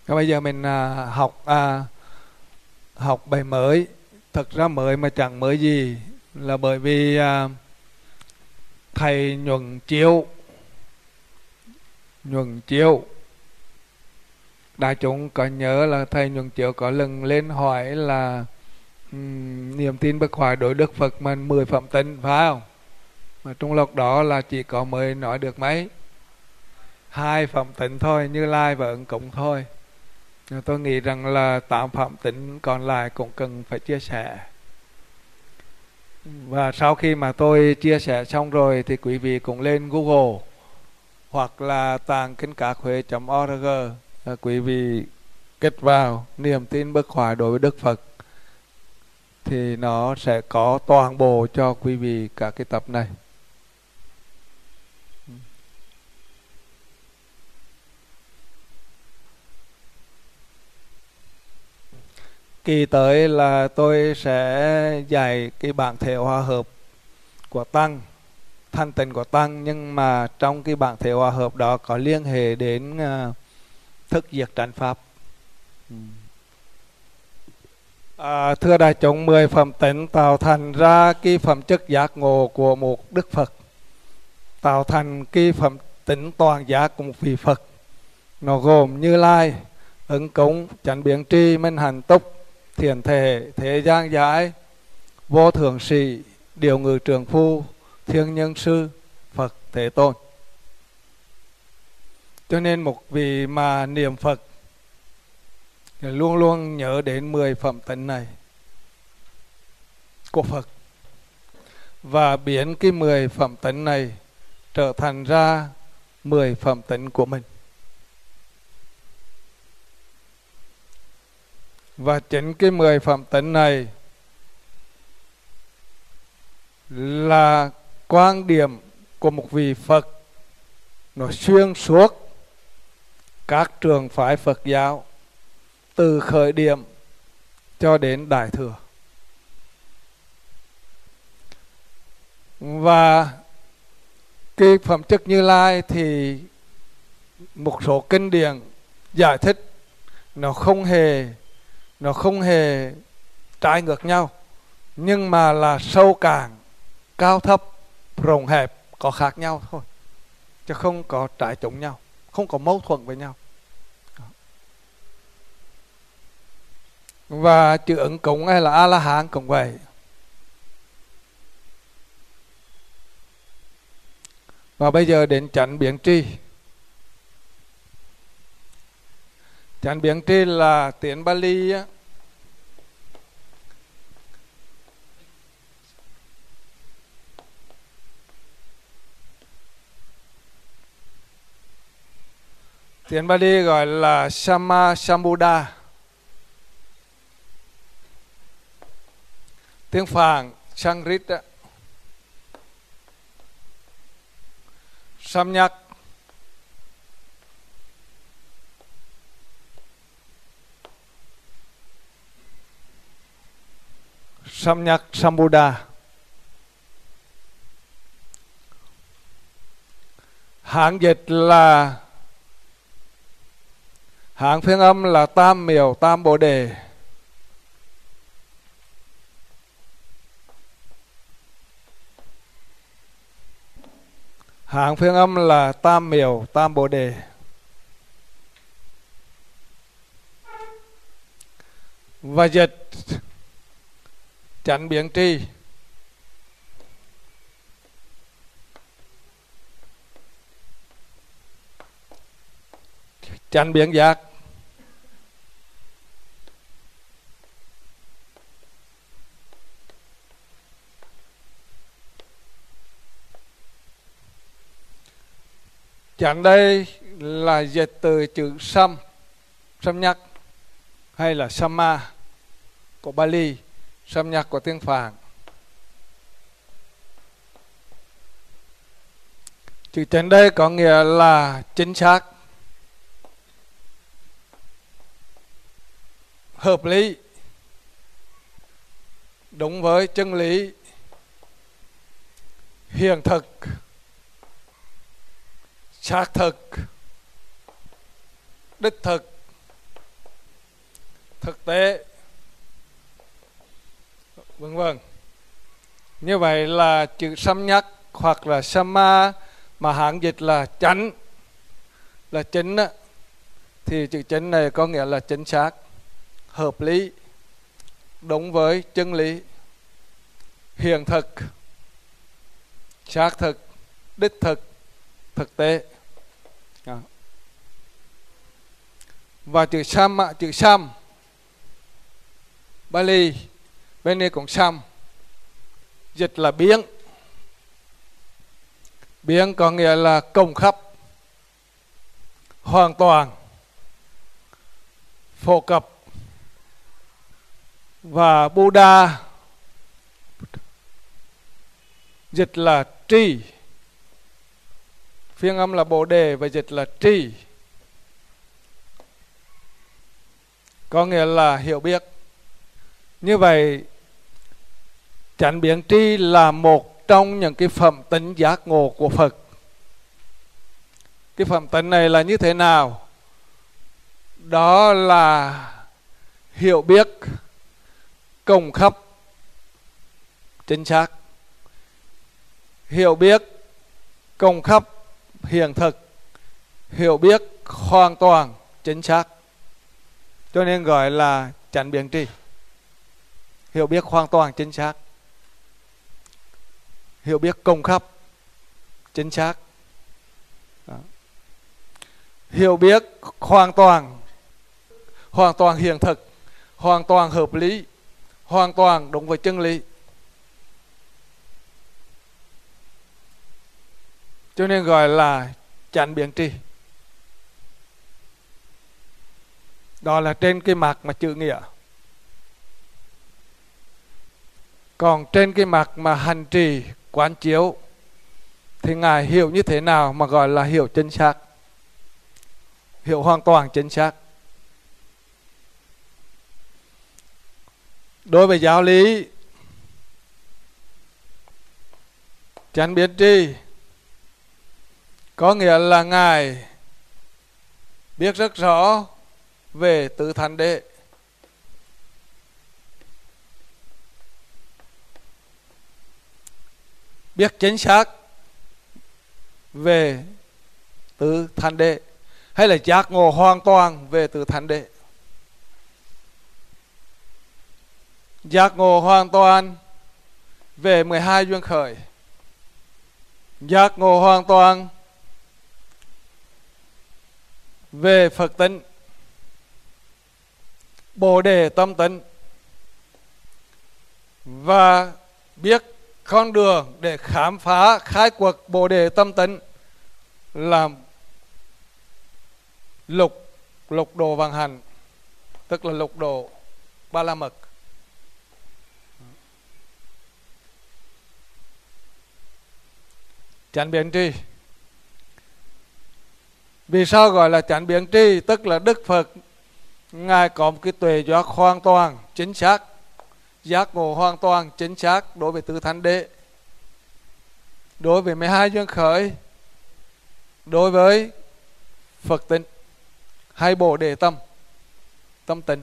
Bây giờ mình học bài mới. Thật ra mới mà chẳng mới gì, là bởi vì thầy Nhuần Chiêu, đại chúng có nhớ là thầy Nhuần Chiêu có lần lên hỏi là niềm tin bất hoại đối Đức Phật mà 10 phẩm tịnh, phải không? Mà trong lúc đó là chỉ có mới nói được mấy 2 phẩm tịnh thôi, Như Lai và Ứng Cúng thôi. Tôi nghĩ rằng là 8 phẩm tịnh còn lại cũng cần phải chia sẻ. Và sau khi mà tôi chia sẻ xong rồi thì quý vị cũng lên Google hoặc là tàng kinh các huế.org, quý vị kết vào niềm tin bất hoại đối với Đức Phật thì nó sẽ có toàn bộ cho quý vị cả cái tập này. Kỳ tới là tôi sẽ dạy cái bản thể hòa hợp của Tăng, thanh tịnh của Tăng, nhưng mà trong cái bản thể hòa hợp đó có liên hệ đến thức diệt tránh pháp. Thưa đại chúng, 10 phẩm tịnh tạo thành ra cái phẩm chất giác ngộ của một Đức Phật, tạo thành cái phẩm tịnh toàn giác của một vị Phật. Nó gồm Như Lai, Ứng Cúng, chánh biến tri, minh hạnh túc, thiền thể, thế gian giải, vô thượng sĩ, điều ngự trường phu, thiên nhân sư, Phật Thế Tôn. Cho nên một vị mà niệm Phật luôn luôn nhớ đến 10 phẩm tịnh này của Phật, và biến cái 10 phẩm tịnh này trở thành ra 10 phẩm tịnh của mình. Và chính cái 10 phẩm tịnh này là quan điểm của một vị Phật, nó xuyên suốt các trường phái Phật giáo từ khởi điểm cho đến Đại Thừa. Và cái phẩm chất Như Lai thì một số kinh điển giải thích nó không hề trái ngược nhau, nhưng mà là sâu cạn, cao thấp, rộng hẹp có khác nhau thôi, chứ không có trái chống nhau, không có mâu thuẫn với nhau. Và chữ Ứng Cúng hay là A-la-hán cũng vậy. Và bây giờ đến chánh biến tri. Chánh biến tri là tiếng Bali á, tiếng Bali gọi là Samma Sambuddha. Tiếng Phạn Sanskrit á, Samyak. Samyak Sambuddha. Hán dịch là, hán phiên âm là Tam Miểu Tam Bồ Đề. Hán phiên âm là Tam Miểu Tam Bồ Đề. Và dịch chánh biến tri. Chánh biến giác. Chánh đây là dịch từ chữ Samyak hay là Samma của Bali, Samyak của tiếng Phạn. Chữ chánh đây có nghĩa là chính xác, hợp lý, đúng với chân lý, hiện thực, xác thực, đích thực, thực tế, vân vân. Như vậy là chữ samyak hoặc là samma mà Hán dịch là chánh, là chính á, thì chữ chính này có nghĩa là chính xác, hợp lý, đúng với chân lý, hiện thực, xác thực, đích thực, thực tế. Và chữ sam Bali bên đây cũng sam, dịch là biến. Biến có nghĩa là công khắp, hoàn toàn, phổ cập. Và Buddha dịch là tri, phiên âm là Bồ Đề và dịch là tri, có nghĩa là hiểu biết. Như vậy chánh biến tri là một trong những cái phẩm tính giác ngộ của Phật. Cái phẩm tính này là như thế nào? Đó là hiểu biết công khắp, chính xác, hiểu biết công khắp, hiện thực, hiểu biết hoàn toàn, chính xác. Cho nên gọi là chánh biến tri. Hiểu biết hoàn toàn, chính xác, hiểu biết công khắp, chính xác. Đó. Hiểu biết hoàn toàn hiện thực, hoàn toàn hợp lý, hoàn toàn đúng với chân lý. Cho nên gọi là chánh biến tri. Đó là trên cái mặt mà chữ nghĩa. Còn trên cái mặt mà hành trì quán chiếu thì Ngài hiểu như thế nào mà gọi là hiểu chính xác, hiểu hoàn toàn chính xác. Đối với giáo lý chánh biến tri có nghĩa là Ngài biết rất rõ về tứ thánh đế, biết chính xác về tứ thánh đế, hay là giác ngộ hoàn toàn về tứ thánh đế. Giác ngộ hoàn toàn về 12 duyên khởi, giác ngộ hoàn toàn về Phật tánh, Bồ Đề tâm tánh, và biết con đường để khám phá khai cuộc Bồ Đề tâm tánh là lục độ vạn hạnh, tức là lục độ Ba La Mật. Chánh biến tri. Vì sao gọi là chánh biến tri? Tức là Đức Phật Ngài có một cái tuệ giác hoàn toàn chính xác, giác ngộ hoàn toàn chính xác đối với tứ thánh đế, đối với 12 duyên khởi, đối với Phật tịnh hay Bồ Đề tâm tịnh.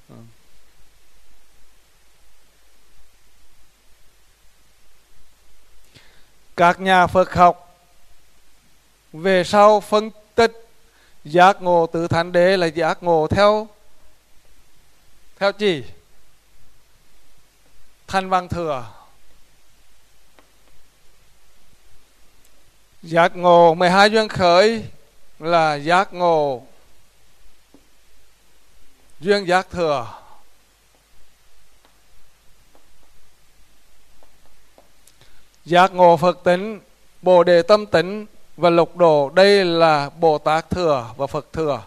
Các nhà Phật học về sau phân tích giác ngộ tứ thánh đế là giác ngộ theo chỉ Thanh Văn Thừa. Giác ngộ 12 duyên khởi là giác ngộ duyên giác thừa. Giác ngộ Phật tánh, Bồ Đề tâm tánh và lục độ, đây là Bồ Tát thừa và Phật thừa.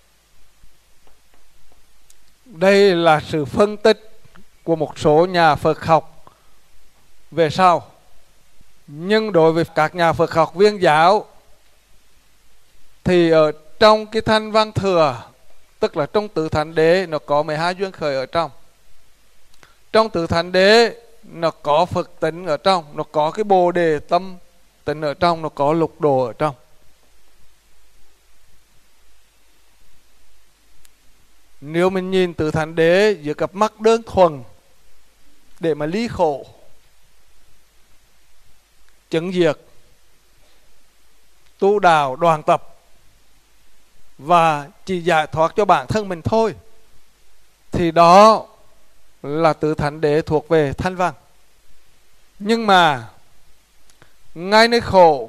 Đây là sự phân tích của một số nhà Phật học về sau. Nhưng đối với các nhà Phật học Viên giáo thì ở trong cái Thanh Văn Thừa, tức là trong tứ thánh đế, nó có 12 duyên khởi ở trong. Trong tứ thánh đế nó có Phật tánh ở trong, nó có cái Bồ Đề tâm tánh ở trong, nó có lục độ ở trong. Nếu mình nhìn Tứ Thánh Đế dưới cặp mắt đơn thuần để mà ly khổ, chứng diệt, tu đạo, đoàn tập và chỉ giải thoát cho bản thân mình thôi, thì đó là Tứ Thánh Đế thuộc về thanh văn. Nhưng mà ngay nơi khổ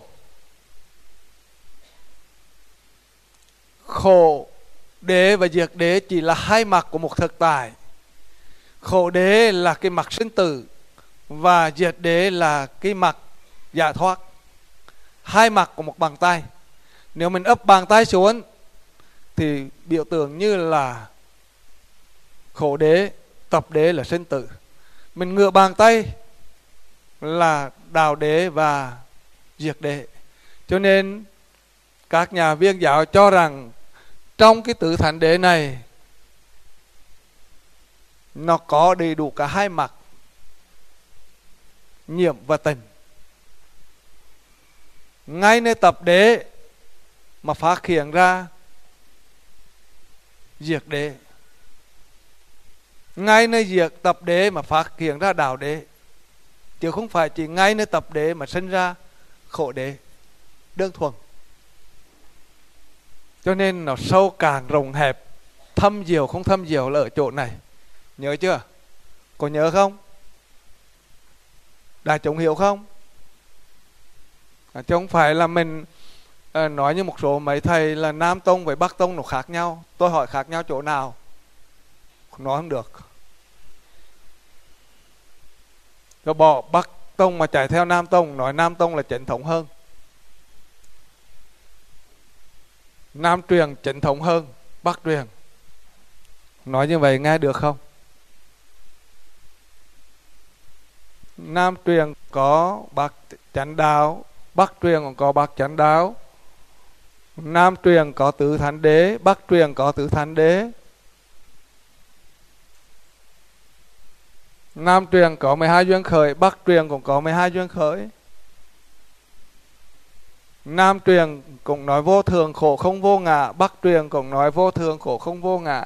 đế và diệt đế chỉ là hai mặt của một thực tại. Khổ đế là cái mặt sinh tử và diệt đế là cái mặt giải thoát. Hai mặt của một bàn tay. Nếu mình ấp bàn tay xuống thì biểu tượng như là khổ đế, tập đế là sinh tử. Mình ngửa bàn tay là đạo đế và diệt đế. Cho nên các nhà Viên giáo cho rằng trong cái Tứ Thánh Đế này nó có đầy đủ cả hai mặt, nhiễm và tình. Ngay nơi tập đế mà phát hiện ra diệt đế, ngay nơi diệt tập đế mà phát hiện ra đạo đế, chứ không phải chỉ ngay nơi tập đế mà sinh ra khổ đế đơn thuần. Cho nên nó sâu cạn rộng hẹp, thâm diệu không thâm diệu là ở chỗ này. Nhớ chưa? Có nhớ không? Đại chúng hiểu không? Chứ không phải là mình nói như một số mấy thầy là Nam Tông với Bắc Tông nó khác nhau. Tôi hỏi khác nhau chỗ nào? Nói không được. Rồi bỏ Bắc Tông mà chạy theo Nam Tông, nói Nam Tông là chính thống hơn, Nam truyền chính thống hơn Bắc truyền. Nói như vậy nghe được không? Nam truyền có Bắc chánh đạo, Bắc truyền còn có Bắc chánh đạo. Nam truyền có Tứ Thánh Đế, Bắc truyền có Tứ Thánh Đế. Nam truyền có 12 duyên khởi, Bắc truyền cũng có 12 duyên khởi. Nam truyền cũng nói vô thường khổ không vô ngã, Bắc truyền cũng nói vô thường khổ không vô ngã.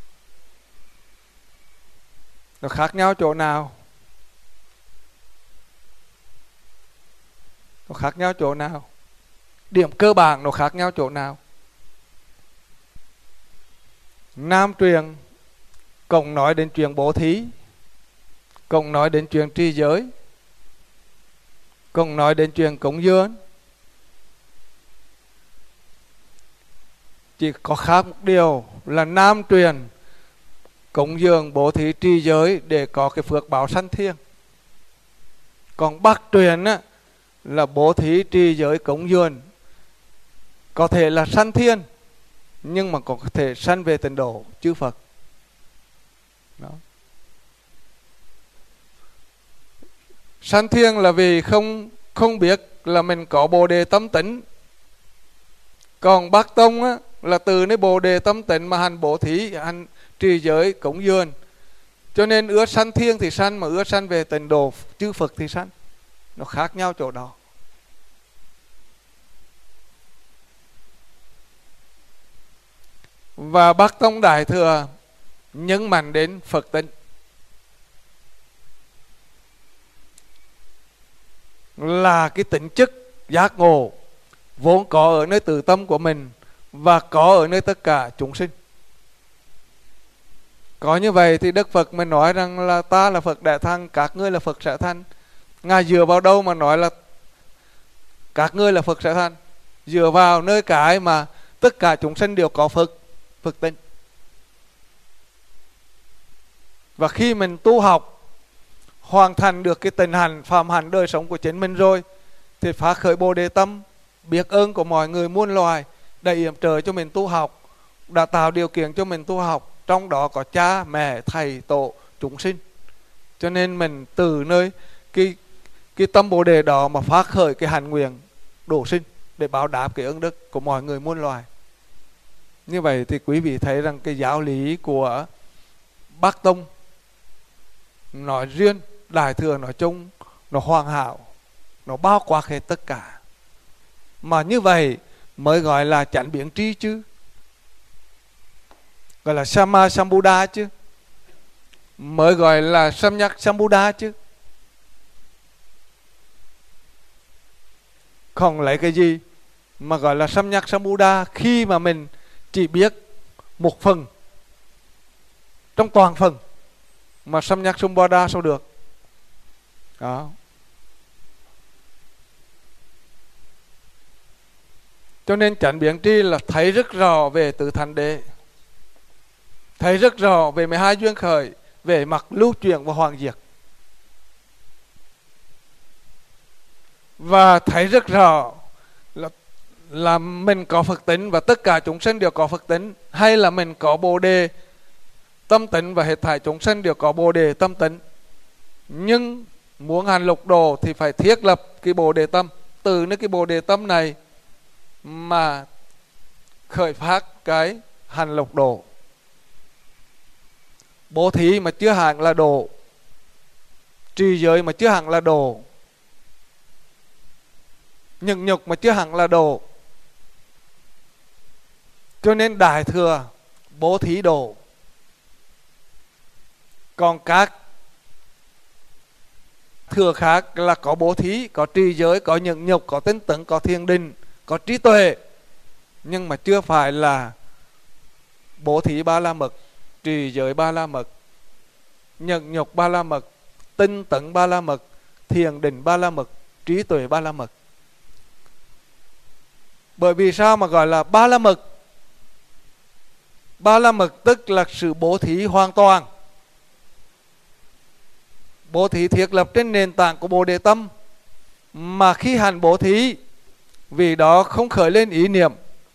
Nó khác nhau chỗ nào? Nó khác nhau chỗ nào? Điểm cơ bản nó khác nhau chỗ nào? Nam truyền cũng nói đến chuyện bố thí, cũng nói đến chuyện trì giới, cũng nói đến chuyện cúng dường. Chỉ có khác một điều là Nam truyền cúng dường bố thí trì giới để có cái phước báo sanh thiên. Còn Bắc truyền á, là bố thí trì giới cúng dường có thể là sanh thiên, nhưng mà có thể sanh về tịnh độ chư Phật. Đó. Sanh thiên là vì không biết là mình có bồ đề tâm tịnh. Còn Bắc Tông á, là từ nơi bồ đề tâm tịnh mà hành bố thí, hành trì giới cúng dường. Cho nên ưa sanh thiên thì sanh, mà ưa sanh về tịnh độ chư Phật thì sanh. Nó khác nhau chỗ đó. Và Bắc Tông Đại Thừa nhấn mạnh đến Phật tịnh, là cái tính chất giác ngộ vốn có ở nơi tự tâm của mình và có ở nơi tất cả chúng sinh. Có như vậy thì Đức Phật mới nói rằng là ta là Phật Đại Thăng, các ngươi là Phật Sẽ Thành. Ngài dựa vào đâu mà nói là các ngươi là Phật Sẽ Thành? Dựa vào nơi cái mà tất cả chúng sinh đều có Phật tịnh. Và khi mình tu học hoàn thành được cái tình hành phạm hạnh đời sống của chính mình rồi thì phát khởi bồ đề tâm, biết ơn của mọi người muôn loài đã yểm trợ cho mình tu học, đã tạo điều kiện cho mình tu học, trong đó có cha mẹ thầy tổ chúng sinh. Cho nên mình từ nơi cái tâm bồ đề đó mà phát khởi cái hành nguyện độ sinh để báo đáp cái ơn đức của mọi người muôn loài. Như vậy thì quý vị thấy rằng cái giáo lý của Bắc Tông nói riêng, Đại Thừa nói chung, nó hoàn hảo, nó bao quát hết tất cả. Mà như vậy mới gọi là chánh biến tri chứ. gọi là Sama Sambuddha chứ, mới gọi là Samyak Sambuddha chứ. Còn lấy cái gì mà gọi là Samyak Sambuddha khi mà mình chỉ biết một phần trong toàn phần mà Samyak Sambuddha sao được đó. Cho nên chánh biến tri là thấy rất rõ về tứ thánh đế, thấy rất rõ về 12 duyên khởi, về mặt lưu chuyển và hoàn diệt, và thấy rất rõ là mình có Phật tính và tất cả chúng sinh đều có Phật tính, hay là mình có Bồ đề tâm tính và hết thảy chúng sinh đều có Bồ đề tâm tính. Nhưng muốn hành lục độ thì phải thiết lập cái Bồ đề tâm, từ cái Bồ đề tâm này mà khởi phát cái hành lục độ. Bố thí mà chưa hẳn là độ, trì giới mà chưa hẳn là độ, nhịn nhục mà chưa hẳn là độ. Cho nên Đại Thừa bố thí độ, còn các thừa khác là có bố thí, có trì giới, có nhịn nhục, có tinh tấn, có thiền định, có trí tuệ, nhưng mà chưa phải là bố thí ba la mật, trì giới ba la mật, nhịn nhục ba la mật, tinh tấn ba la mật, thiền định ba la mật, trí tuệ ba la mật. Bởi vì sao mà gọi là ba la mật? Ba la mật tức là sự bố thí hoàn toàn, bố thí thiết lập trên nền tảng của Bồ đề tâm, mà khi hành bố thí vì đó không khởi lên ý niệm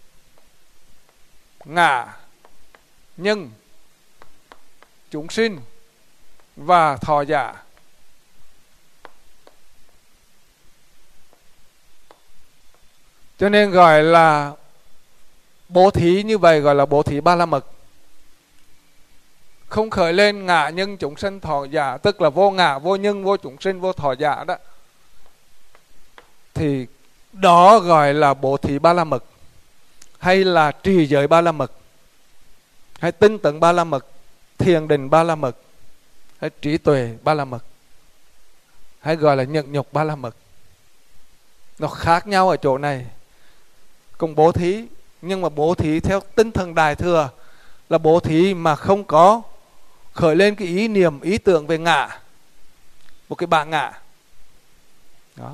ngã, nhân, chúng sinh và thọ giả. Cho nên gọi là bố thí như vậy, gọi là bố thí ba la mật. Không khởi lên ngã, nhân, chúng sinh, thọ giả, tức là vô ngã, vô nhân, vô chúng sinh, vô thọ giả đó, thì đó gọi là bố thí ba la mật, hay là trì giới ba la mật, hay tinh tấn ba la mật, thiền định ba la mật, hay trí tuệ ba la mật, hay gọi là nhịn nhục ba la mật. Nó khác nhau ở chỗ này. Cùng bố thí, nhưng mà bố thí theo tinh thần Đại Thừa là bố thí mà không có khởi lên cái ý niệm, ý tưởng về ngã, một cái bản ngã đó.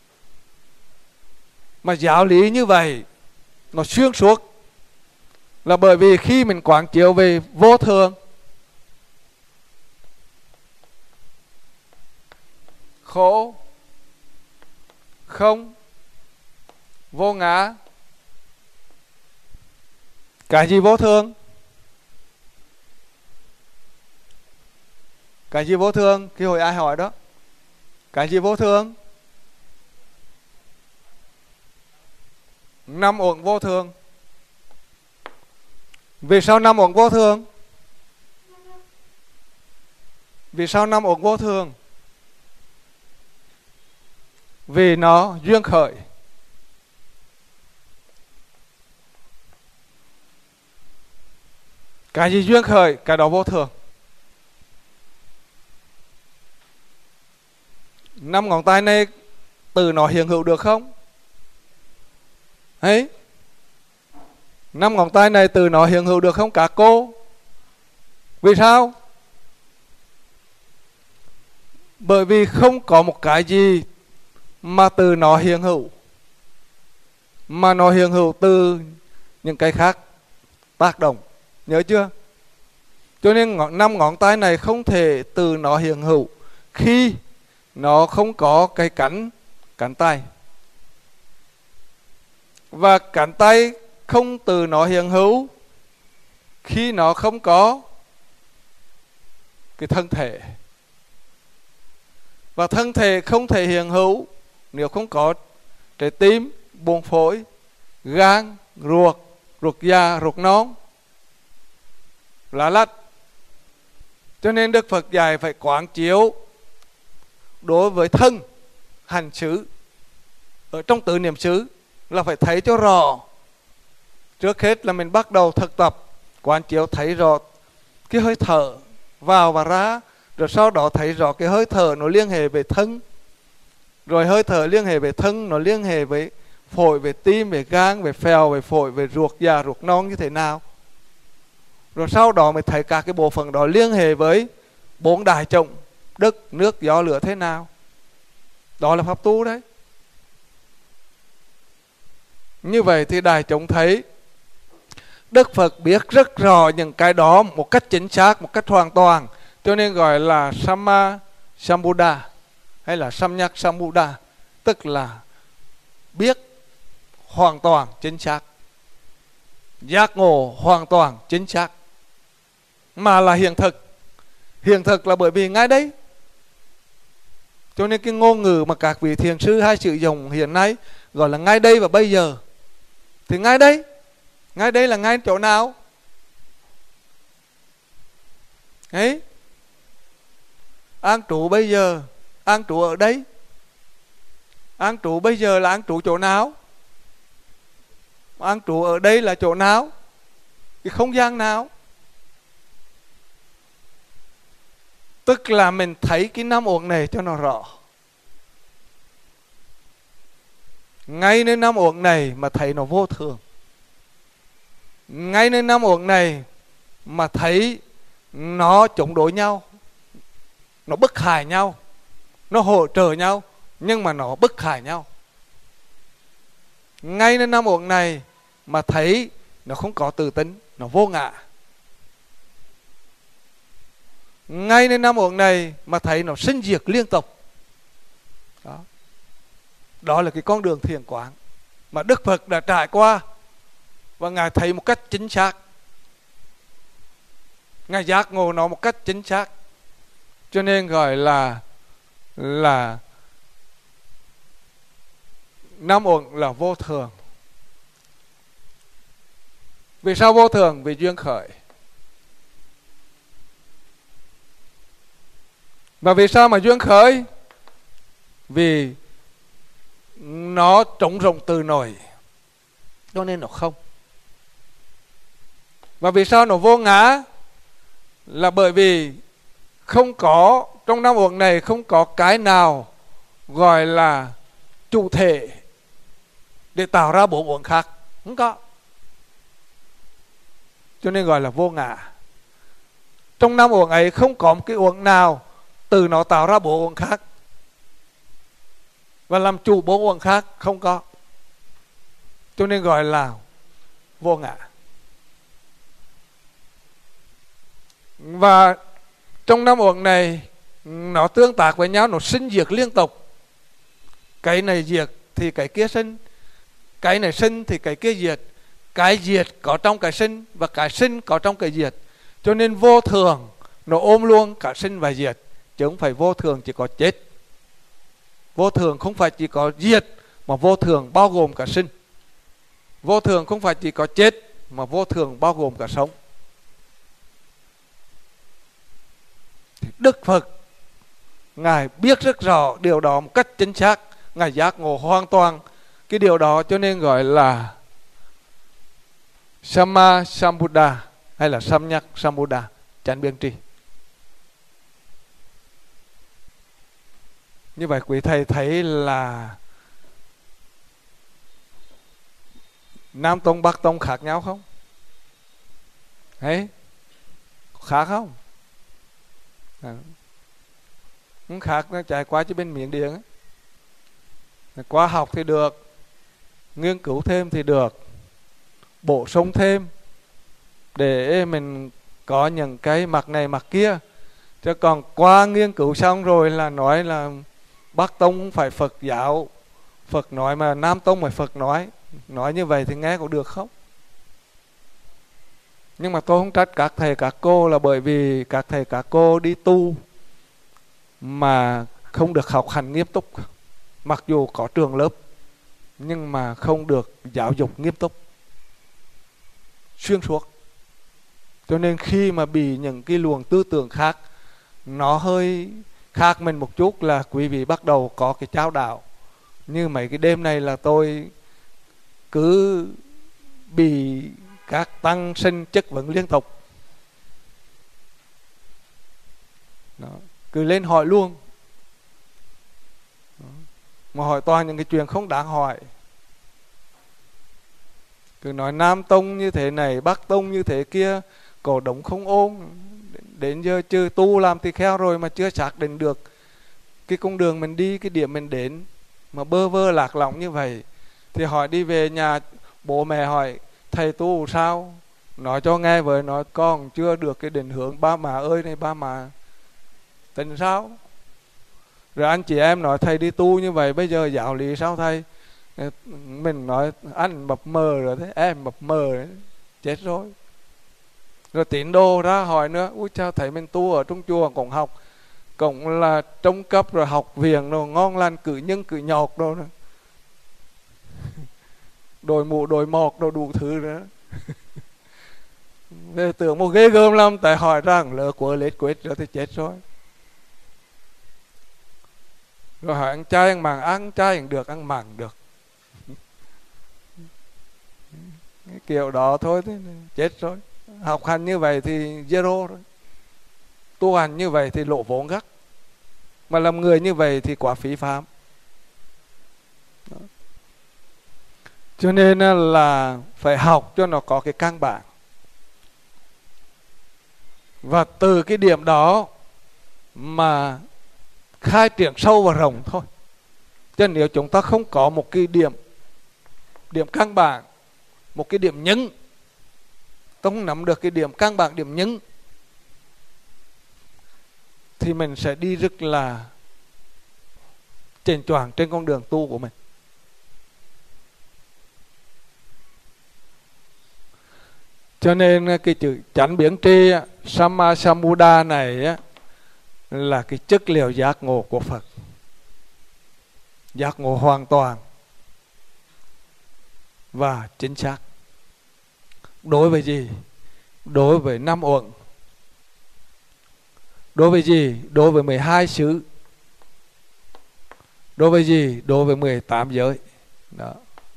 Mà giáo lý như vậy nó xuyên suốt là bởi vì khi mình quán chiếu về vô thường, khổ, không, vô ngã. Cái gì vô thường? Cái gì vô thường? Cái hồi ai hỏi đó. Cái gì vô thường? Năm uẩn vô thường. Vì sao năm uẩn vô thường? Vì sao năm uẩn vô thường? Vì nó duyên khởi. Cái gì duyên khởi, cái đó vô thường. Năm ngón tay này từ nó hiện hữu được không? Ấy, năm ngón tay này từ nó hiện hữu được không cả cô? Vì sao? Bởi vì không có một cái gì mà từ nó hiện hữu, mà nó hiện hữu từ những cái khác tác động. Nhớ chưa? Cho nên năm ngón tay này không thể từ nó hiện hữu khi nó không có cái cánh tay. Và cánh tay không từ nó hiện hữu khi nó không có cái thân thể. Và thân thể không thể hiện hữu nếu không có trái tim, buồng phổi, gan, ruột, ruột già, ruột non, lá lách. Cho nên Đức Phật dạy phải quán chiếu đối với thân hành xứ ở trong tự niệm xứ là phải thấy cho rõ. Trước hết là mình bắt đầu thực tập Quán chiếu thấy rõ cái hơi thở vào và ra, rồi sau đó thấy rõ cái hơi thở nó liên hệ về thân, rồi hơi thở liên hệ về thân, nó liên hệ với phổi, về tim, về gan, về phèo, về phổi, về ruột già, ruột non như thế nào. Rồi sau đó mới thấy các cái bộ phận đó liên hệ với 4 đại chủng đất, nước, gió, lửa thế nào. Đó là pháp tu đấy. Như vậy thì đại chúng thấy Đức Phật biết rất rõ những cái đó một cách chính xác, một cách hoàn toàn, cho nên gọi là Samma Sambuddha hay là Samyak Sambuddha, tức là biết hoàn toàn chính xác, giác ngộ hoàn toàn chính xác, mà là hiện thực. Hiện thực là bởi vì ngay đấy. Cho nên cái ngôn ngữ mà các vị thiền sư hay sử dụng hiện nay gọi là ngay đây và bây giờ. Thì ngay đây là ngay chỗ nào? Ấy, an trụ bây giờ, an trụ ở đây. An trụ bây giờ là an trụ chỗ nào? An trụ ở đây là chỗ nào? Cái không gian nào? Tức là mình thấy cái năm uẩn này cho nó rõ. Ngay nơi năm uẩn này mà thấy nó vô thường. Ngay nơi năm uẩn này mà thấy nó chống đối nhau, nó bức hại nhau, nó hỗ trợ nhau, nhưng mà nó bức hại nhau. Ngay nơi năm uẩn này mà thấy nó không có tự tính, nó vô ngã. Ngay nơi năm uẩn này mà thấy nó sinh diệt liên tục. Đó là cái con đường thiền quán mà Đức Phật đã trải qua, và Ngài thấy một cách chính xác, Ngài giác ngộ nó một cách chính xác, cho nên gọi là năm uẩn là vô thường. Vì sao vô thường? Vì duyên khởi. Và vì sao mà duyên khởi? Vì nó trống rỗng từ nổi, cho nên nó không. Và vì sao nó vô ngã? Là bởi vì không có, trong năm uẩn này không có cái nào gọi là chủ thể để tạo ra bộ uẩn khác. Không có. Cho nên gọi là vô ngã. Trong năm uẩn ấy không có một cái uẩn nào từ nó tạo ra bộ uẩn khác và làm chủ bộ uẩn khác, không có. Cho nên gọi là vô ngã. Và trong năm uẩn này nó tương tác với nhau, nó sinh diệt liên tục. Cái này diệt thì cái kia sinh, cái này sinh thì cái kia diệt. Cái diệt có trong cái sinh và cái sinh có trong cái diệt. Cho nên vô thường nó ôm luôn cả sinh và diệt, chứ không phải vô thường chỉ có chết. Vô thường không phải chỉ có diệt, mà vô thường bao gồm cả sinh. Vô thường không phải chỉ có chết, mà vô thường bao gồm cả sống. Đức Phật Ngài biết rất rõ điều đó một cách chính xác, Ngài giác ngộ hoàn toàn cái điều đó, cho nên gọi là Samma Sambuddha hay là Samyak Sambuddha, chánh biên tri. Như vậy quý thầy thấy là Nam Tông Bắc Tông khác nhau không? Đấy, khác không? Không khác, nó trải qua chứ bên miệng điện ấy. Qua học thì được, nghiên cứu thêm thì được, bổ sung thêm để mình có những cái mặt này mặt kia. Chứ còn qua nghiên cứu xong rồi là nói là Bắc Tông không phải Phật giáo, Phật nói mà Nam Tông phải Phật nói như vậy thì nghe có được không? Nhưng mà tôi không trách các thầy các cô, là bởi vì các thầy các cô đi tu mà không được học hành nghiêm túc. Mặc dù có trường lớp nhưng mà không được giáo dục nghiêm túc xuyên suốt. Cho nên khi mà bị những cái luồng tư tưởng khác, nó hơi khác mình một chút, là quý vị bắt đầu có cái chao đảo. Như mấy cái đêm này là tôi cứ bị các tăng sinh chất vấn liên tục. Đó. Cứ lên hỏi luôn. Đó. Mà hỏi toàn những cái chuyện không đáng hỏi. Cứ nói Nam Tông như thế này, Bắc Tông như thế kia, cổ đống không ôm. Đến giờ chưa tu làm tỳ kheo rồi mà chưa xác định được cái con đường mình đi, cái điểm mình đến, mà bơ vơ lạc lõng như vậy. Thì hỏi đi về nhà, bố mẹ hỏi thầy tu sao, nói cho nghe với, nói con chưa được cái định hướng, ba mà ơi này ba mà tính sao. Rồi anh chị em nói thầy đi tu như vậy, bây giờ giáo lý sao thầy? Mình nói anh mập mờ rồi thế, em mập mờ đấy, chết rồi. Rồi tín đồ ra hỏi nữa, ui chao thấy mình tu ở trong chùa cũng học, cũng là trung cấp rồi học viện rồi ngon lành, cử nhân cử nhọt rồi nữa. Đội mũ đội mọt rồi đủ thứ nữa. Về tưởng một ghê gớm lắm, tại hỏi rằng lỡ của lết quết rồi thì chết rồi. Rồi hỏi ăn chay ăn mặn, ăn chay ăn được, ăn mặn được. Cái kiểu đó thôi thì chết rồi. Học hành như vậy thì zero rồi. Tu hành như vậy thì lộ vốn gắt. Mà làm người như vậy thì quá phí phạm. Đó. Cho nên là phải học cho nó có cái căn bản. Và từ cái điểm đó mà khai triển sâu và rộng thôi. Chứ nếu chúng ta không có một cái điểm căn bản, một cái điểm nhấn, không nắm được cái điểm căn bản, điểm nhấn, thì mình sẽ đi rất là chênh choạng trên con đường tu của mình. Cho nên cái chữ chánh biến tri Sammasambuddha này là cái chất liệu giác ngộ của Phật, giác ngộ hoàn toàn và chính xác. Đối với gì? Đối với 5 uẩn. Đối với gì? Đối với 12 xứ. Đối với gì? Đối với 18 giới. Đó.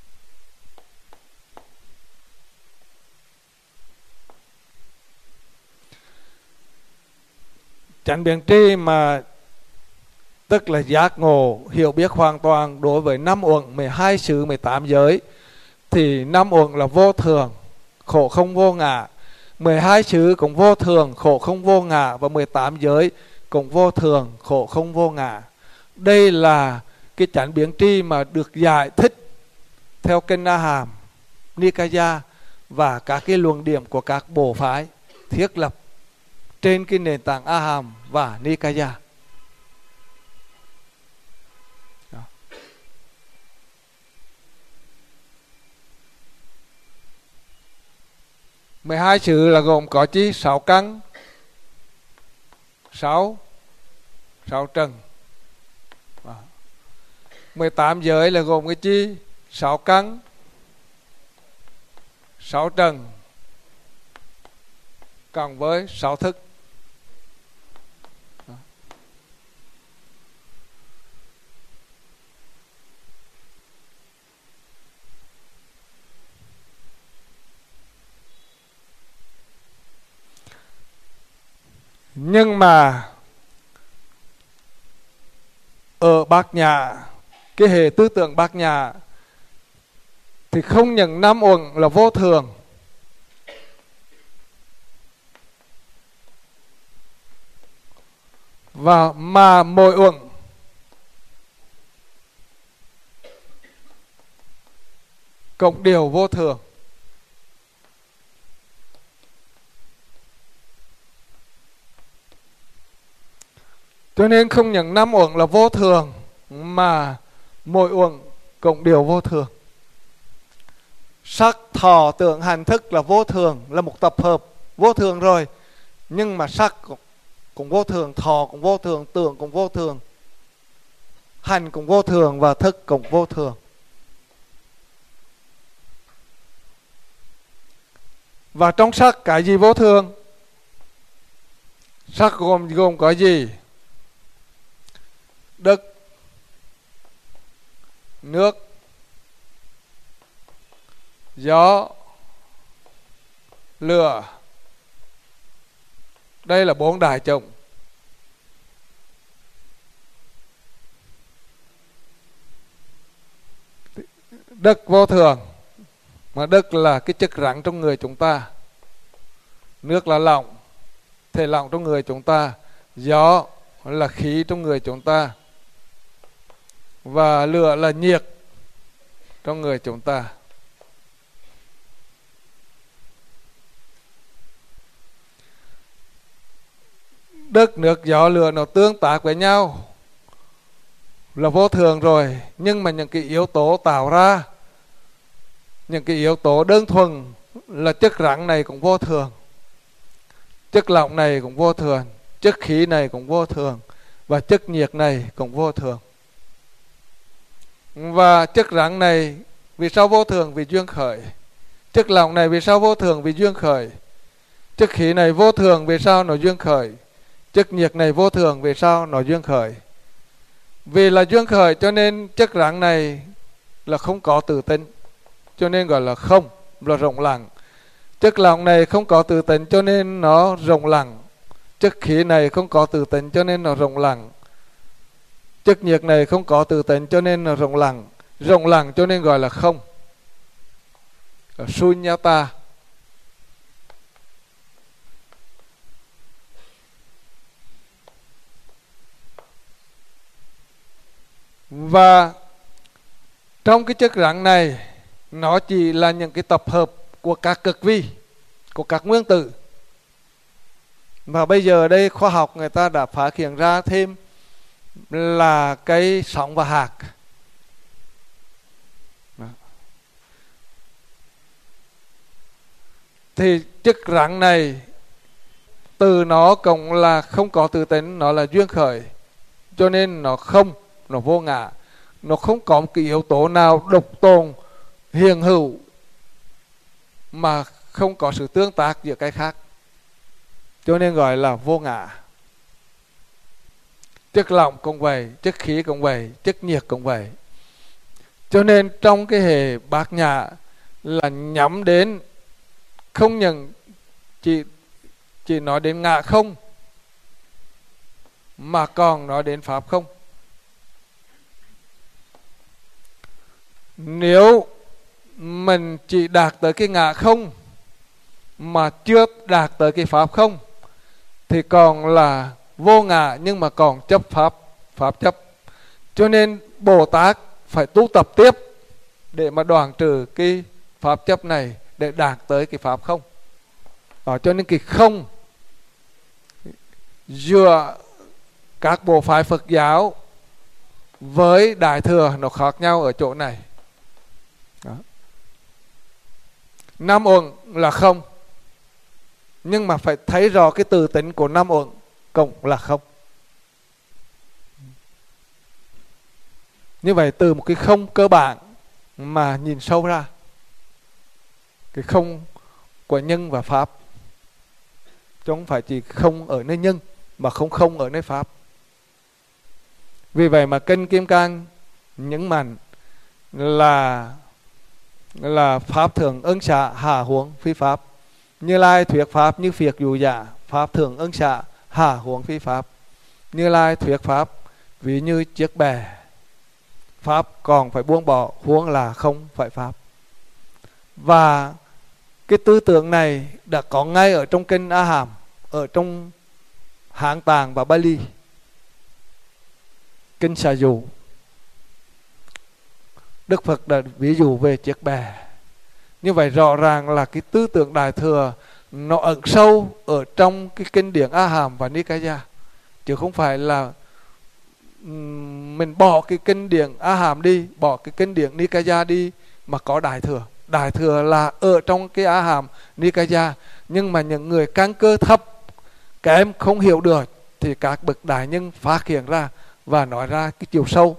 Chánh biến tri mà tức là giác ngộ, hiểu biết hoàn toàn đối với 5 uẩn, 12 xứ, 18 giới. Thì 5 uẩn là vô thường, khổ không vô ngã, 12 xứ cũng vô thường, khổ không vô ngã, và 18 giới cũng vô thường, khổ không vô ngã. Đây là cái chánh biến tri mà được giải thích theo kinh A Hàm, Nikaya và các cái luận điểm của các bộ phái thiết lập trên cái nền tảng A Hàm và Nikaya. 12 xứ là gồm có chi? 6 căn, 6 trần. 18 giới là gồm cái chi? 6 căn, 6 trần cộng với 6 thức. Nhưng mà ở Bát Nhã, cái hệ tư tưởng Bát Nhã thì không những 5 uẩn là vô thường, và mà mỗi uẩn cộng đều vô thường. Cho nên không những 5 uẩn là vô thường, mà mỗi uẩn cộng đều vô thường. Sắc, thọ, tưởng, hành, thức là vô thường, là một tập hợp vô thường rồi. Nhưng mà sắc cũng vô thường, thọ cũng vô thường, tưởng cũng vô thường, hành cũng vô thường, và thức cũng vô thường. Và trong sắc cái gì vô thường? Sắc gồm có gì? Đất, nước, gió, lửa. Đây là 4 đại chủng. Đức vô thường, mà đức là cái chất rắn trong người chúng ta. Nước là lỏng, thể lỏng trong người chúng ta. Gió là khí trong người chúng ta. Và lửa là nhiệt trong người chúng ta. Đất, nước, gió, lửa nó tương tác với nhau là vô thường rồi. Nhưng mà những cái yếu tố tạo ra, những cái yếu tố đơn thuần là chất rắn này cũng vô thường, chất lỏng này cũng vô thường, chất khí này cũng vô thường, và chất nhiệt này cũng vô thường. Và chất rắn này vì sao vô thường? Vì duyên khởi. Chất lỏng này vì sao vô thường? Vì duyên khởi. Chất khí này vô thường vì sao? Nó duyên khởi. Chất nhiệt này vô thường vì sao? Nó duyên khởi. Vì là duyên khởi cho nên chất rắn này là không có tự tính, cho nên gọi là không, là rộng lặng. Chất lỏng này không có tự tính cho nên nó rộng lặng. Chất khí này không có tự tính cho nên nó rộng lặng. Chất nhiệt này không có tự tính cho nên nó rộng lặng. Rộng lặng cho nên gọi là không, Sunyata. Và trong cái chất rắn này, nó chỉ là những cái tập hợp của các cực vi, của các nguyên tử. Và bây giờ đây khoa học người ta đã phát hiện ra thêm là cái sóng và hạt. Thì chất rắn này từ nó cũng là không có tự tính, nó là duyên khởi, cho nên nó không, nó vô ngã. Nó không có một cái yếu tố nào độc tồn hiện hữu mà không có sự tương tác giữa cái khác, cho nên gọi là vô ngã. Chất lỏng cũng vậy, chất khí cũng vậy, chất nhiệt cũng vậy. Cho nên trong cái hệ bát nhã là nhắm đến không những chỉ nói đến ngã không, mà còn nói đến pháp không. Nếu mình chỉ đạt tới cái ngã không mà chưa đạt tới cái pháp không thì còn là vô ngã, nhưng mà còn chấp pháp chấp. Cho nên Bồ Tát phải tu tập tiếp để mà đoạn trừ cái pháp chấp này, để đạt tới cái pháp không. Cho nên cái không giữa các bộ phái Phật giáo với Đại Thừa nó khác nhau ở chỗ này. Năm uẩn là không, nhưng mà phải thấy rõ cái từ tính của năm uẩn cũng là không. Như vậy từ một cái không cơ bản mà nhìn sâu ra cái không của nhân và pháp, chứ không phải chỉ không ở nơi nhân mà không ở nơi pháp. Vì vậy mà Kinh Kim Cang nhấn mạnh là pháp thường ân xạ, hạ huống phi pháp. Như Lai thuyết pháp như phiệt dụ giả, pháp thường ân xạ, hạ huống phi pháp. Như Lai thuyết pháp ví như chiếc bè, pháp còn phải buông bỏ, huống là không phải pháp. Và cái tư tưởng này đã có ngay ở trong Kinh A Hàm, ở trong Hán Tạng và Bali. Kinh Xà Dụ, Đức Phật đã ví dụ về chiếc bè. Như vậy rõ ràng là cái tư tưởng Đại Thừa nó ẩn sâu ở trong cái kinh điển A Hàm và Nikaya, chứ không phải là mình bỏ cái kinh điển A Hàm đi, bỏ cái kinh điển Nikaya đi mà có Đại Thừa. Đại Thừa là ở trong cái A Hàm Nikaya, nhưng mà những người căn cơ thấp kém không hiểu được thì các bậc đại nhân phát hiện ra và nói ra cái chiều sâu,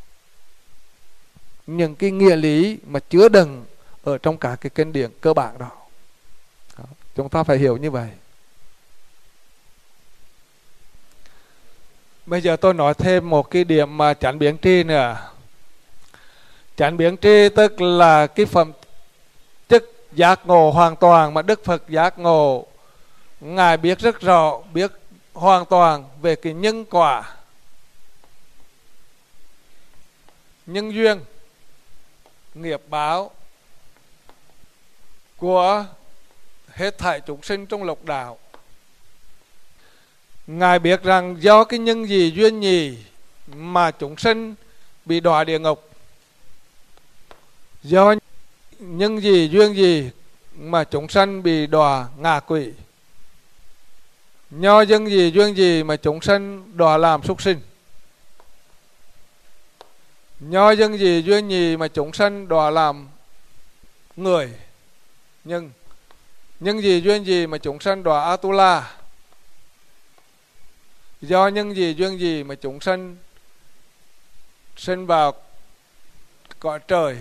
những cái nghĩa lý mà chứa đựng ở trong cả cái kinh điển cơ bản đó. Chúng ta phải hiểu như vậy. Bây giờ tôi nói thêm một cái điểm mà chánh biến tri nữa. Chánh biến tri tức là cái phẩm chất giác ngộ hoàn toàn, mà Đức Phật giác ngộ, Ngài biết rất rõ, biết hoàn toàn về cái nhân quả, nhân duyên, nghiệp báo của hết thảy chúng sinh trong lục đạo. Ngài biết rằng do cái nhân gì duyên gì mà chúng sinh bị đọa địa ngục, do nhân gì duyên gì mà chúng sanh bị đọa ngạ quỷ, do nhân gì duyên gì mà chúng sanh đọa làm súc sinh, do nhân gì duyên gì mà chúng sanh đọa làm người, nhân gì duyên gì mà chúng sanh đọa Atula, do nhân gì duyên gì mà chúng sanh sinh vào cõi trời,